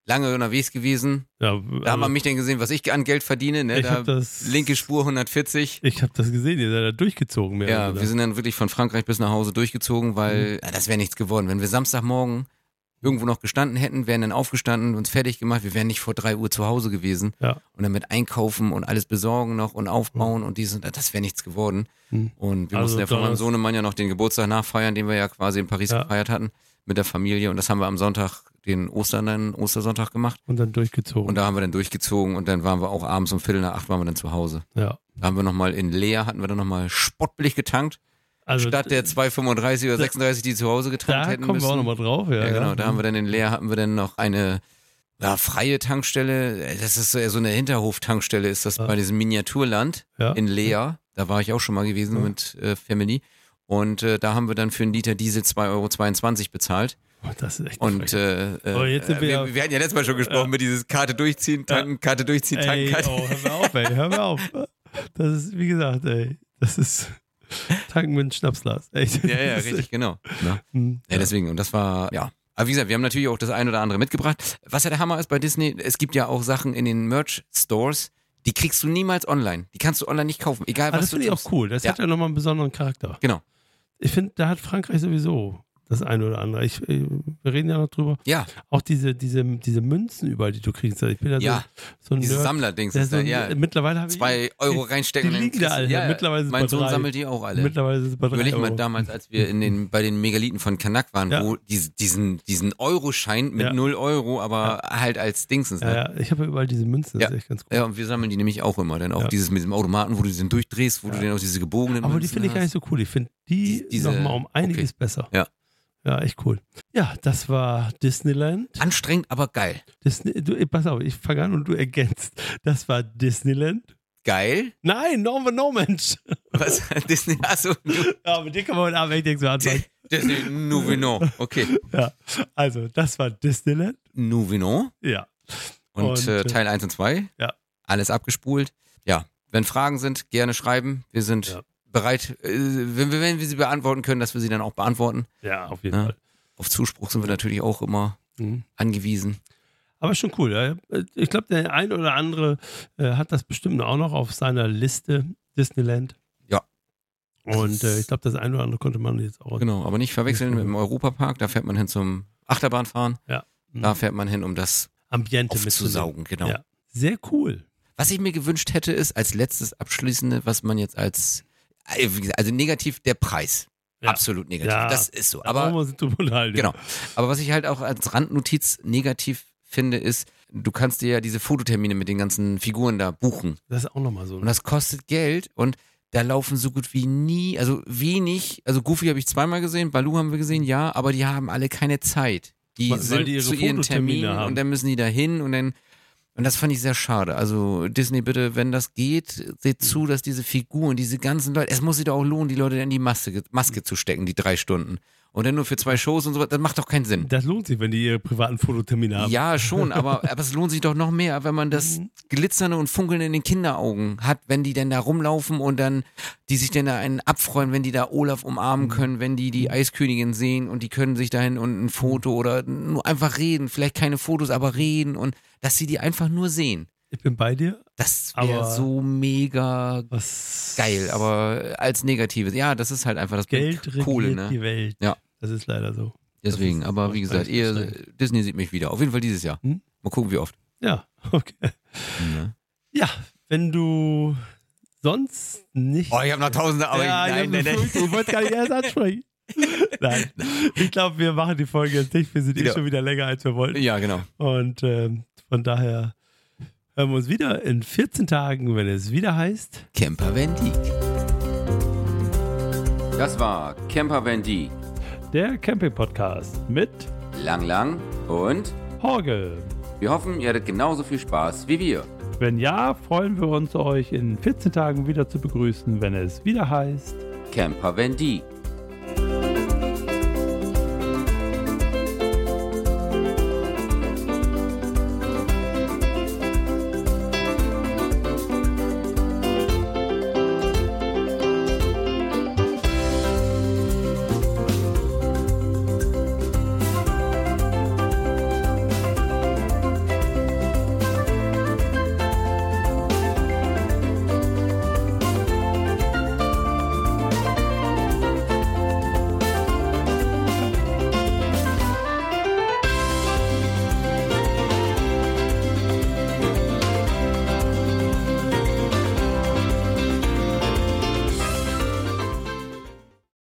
lange unterwegs gewesen. Ja, Da haben wir mich dann gesehen, was ich an Geld verdiene. Ne? Ich hab das- linke Spur 140. Ich habe das gesehen, ihr seid da durchgezogen. Mehr Ja, oder? wir sind dann wirklich von Frankreich bis nach Hause durchgezogen, weil das wäre nichts geworden. Wenn wir Samstagmorgen irgendwo noch gestanden hätten, wären dann aufgestanden, uns fertig gemacht, wir wären nicht vor 3 Uhr zu Hause gewesen. Ja. Und dann mit einkaufen und alles besorgen noch und aufbauen und dies und das wäre nichts geworden. Hm. Und wir Also mussten ja von meinem Donnerstag- Sohnemann ja noch den Geburtstag nachfeiern, den wir ja quasi in Paris Ja. gefeiert hatten mit der Familie. Und das haben wir am Sonntag, den Ostersonntag gemacht. Und dann durchgezogen. Und da haben wir dann durchgezogen und dann waren wir auch abends um 7:45 waren wir dann zu Hause. ja. Da haben wir nochmal in Leer, hatten wir dann nochmal spottbillig getankt. Also Statt der 2,35 oder 36, die zu Hause getankt da hätten kommen müssen. wir auch nochmal drauf. Ja, genau. Da haben wir dann in Leer hatten wir dann noch eine freie Tankstelle. Das ist so eine Hinterhof-Tankstelle, ist das bei diesem Miniaturland Ja. in Leer. Da war ich auch schon mal gewesen mit Family. Und da haben wir dann für einen Liter Diesel 2,22 € bezahlt. Oh, das ist echt Und Aber jetzt sind wir wir hatten ja letztes Mal schon gesprochen mit dieses Karte durchziehen, tanken, Karte durchziehen, tanken, ey, Karte. oh, hör mir auf, ey, hör mir auf. Das ist, wie gesagt, ey, das ist Tanken mit einem Schnapsglas. Echt. Ja, Das ist richtig, echt- genau. Ja. Hm, Ja, deswegen. Und das war, ja. Aber wie gesagt, wir haben natürlich auch das ein oder andere mitgebracht. Was ja der Hammer ist bei Disney, es gibt ja auch Sachen in den Merch-Stores, die kriegst du niemals online. Die kannst du online nicht kaufen, egal Aber was das du finde ich tust. auch cool. Das Ja. hat ja nochmal einen besonderen Charakter. Genau. Ich finde, da hat Frankreich sowieso das eine oder andere. Wir reden ja noch drüber. Ja, Auch diese Münzen überall, die du kriegst. Ich bin ja, ja. so ein Diese Nerd. Sammlerdings Der ist da, ja. Mittlerweile habe ich 2 € reinstecken. die und dann liegen da kriegst du- alle. Ja, Mittlerweile sind es mein bei Sohn 3. sammelt die auch alle. Mittlerweile ist es bei 3 Überleg mal Euro. damals, als wir bei den Megaliten von Kanak waren, Ja. wo diesen Euroschein mit Ja. 0 €, aber halt als Dingsens. Ne? Ja, ich habe ja überall diese Münzen. Das Ja. ist echt ganz cool. Ja, und wir sammeln die nämlich auch immer. Dann auch Ja. dieses mit dem Automaten, wo du den durchdrehst, wo du dann auch diese gebogenen Aber die Münzen finde ich gar nicht hast. so cool. Ich finde die Diese- nochmal um einiges besser. Ja. Ja, echt cool. Ja, das war Disneyland. Anstrengend, aber geil. Pass auf, ich fange an und du ergänzt. Das war Disneyland. Geil? Nein, no Mensch. Was? Disney? Achso, Ja, mit dir kann man heute Abend echt nichts mehr anfangen. Disney Nouveau. Okay. Ja, also das war Disneyland. Nouveau. Ja. Und Teil 1 und 2. Ja. Alles abgespult. Ja. Wenn Fragen sind, gerne schreiben. Wir sind Ja. bereit, wenn wir sie beantworten können, dass wir sie dann auch beantworten. Ja, auf jeden Ja. Fall. Auf Zuspruch sind wir natürlich auch immer Mhm. angewiesen. Aber schon cool. Ja. Ich glaube, der ein oder andere hat das bestimmt auch noch auf seiner Liste, Disneyland. Ja. Und ich glaube, das ein oder andere konnte man jetzt auch. Genau, aber nicht verwechseln mit dem Europapark. Da fährt man hin zum Achterbahnfahren. Ja. Mhm. Da fährt man hin, um das Ambiente aufzusaugen. Genau. Ja. Sehr cool. Was ich mir gewünscht hätte, ist als letztes Abschließende, was man jetzt wie gesagt, also negativ, der Preis. Ja. Absolut negativ. Ja. Das ist so. Da brauchen wir Aber uns nicht drüber unterhalten. genau. Aber was ich halt auch als Randnotiz negativ finde, ist, du kannst dir ja diese Fototermine mit den ganzen Figuren da buchen. Das ist auch nochmal so. Und das kostet Geld und da laufen so gut wie nie, also wenig, also Goofy habe ich zweimal gesehen, Baloo haben wir gesehen, ja, aber die haben alle keine Zeit. Die Weil sind die ihre zu ihren Fototermine Terminen haben. und dann müssen die da hin und das fand ich sehr schade. Also Disney, bitte, wenn das geht, seht zu, dass diese Figuren, diese ganzen Leute, es muss sich doch auch lohnen, die Leute in die Maske zu stecken, die 3 Stunden. Und dann nur für 2 Shows und so, das macht doch keinen Sinn. Das lohnt sich, wenn die ihre privaten Fototermine haben. Ja, schon, aber es lohnt sich doch noch mehr, wenn man das Glitzernde und Funkeln in den Kinderaugen hat, wenn die denn da rumlaufen und dann, die sich denn da einen abfreuen, wenn die da Olaf umarmen können, wenn die Eiskönigin sehen und die können sich dahin und ein Foto oder nur einfach reden, vielleicht keine Fotos, aber reden und dass sie die einfach nur sehen. Ich bin bei dir. Das wäre Aber so mega Was geil, aber als Negatives. Ja, das ist halt einfach das Geld regiert Kohle, ne? die Welt. Ja. Das ist leider so. Deswegen, Das ist aber wie gesagt, Disney sieht mich wieder. Auf jeden Fall dieses Jahr. Hm? Mal gucken, wie oft. Ja, okay. Ja. Ja, wenn du sonst nicht. Oh, ich habe noch Tausende, aber ja, nein. ich wollte gar nicht erst ansprechen. Nein, ich glaube, wir machen die Folge jetzt nicht. Wir sind Ja. schon wieder länger, als wir wollten. Ja, genau. Und von daher hören wir uns wieder in 14 Tagen, wenn es wieder heißt. Camper Van Dijk. Das war Camper Van Dijk. Der Camping-Podcast mit Lang und Horge. wir hoffen, ihr hattet genauso viel Spaß wie wir. Wenn ja, freuen wir uns, euch in 14 Tagen wieder zu begrüßen, wenn es wieder heißt. Camper Van Dijk.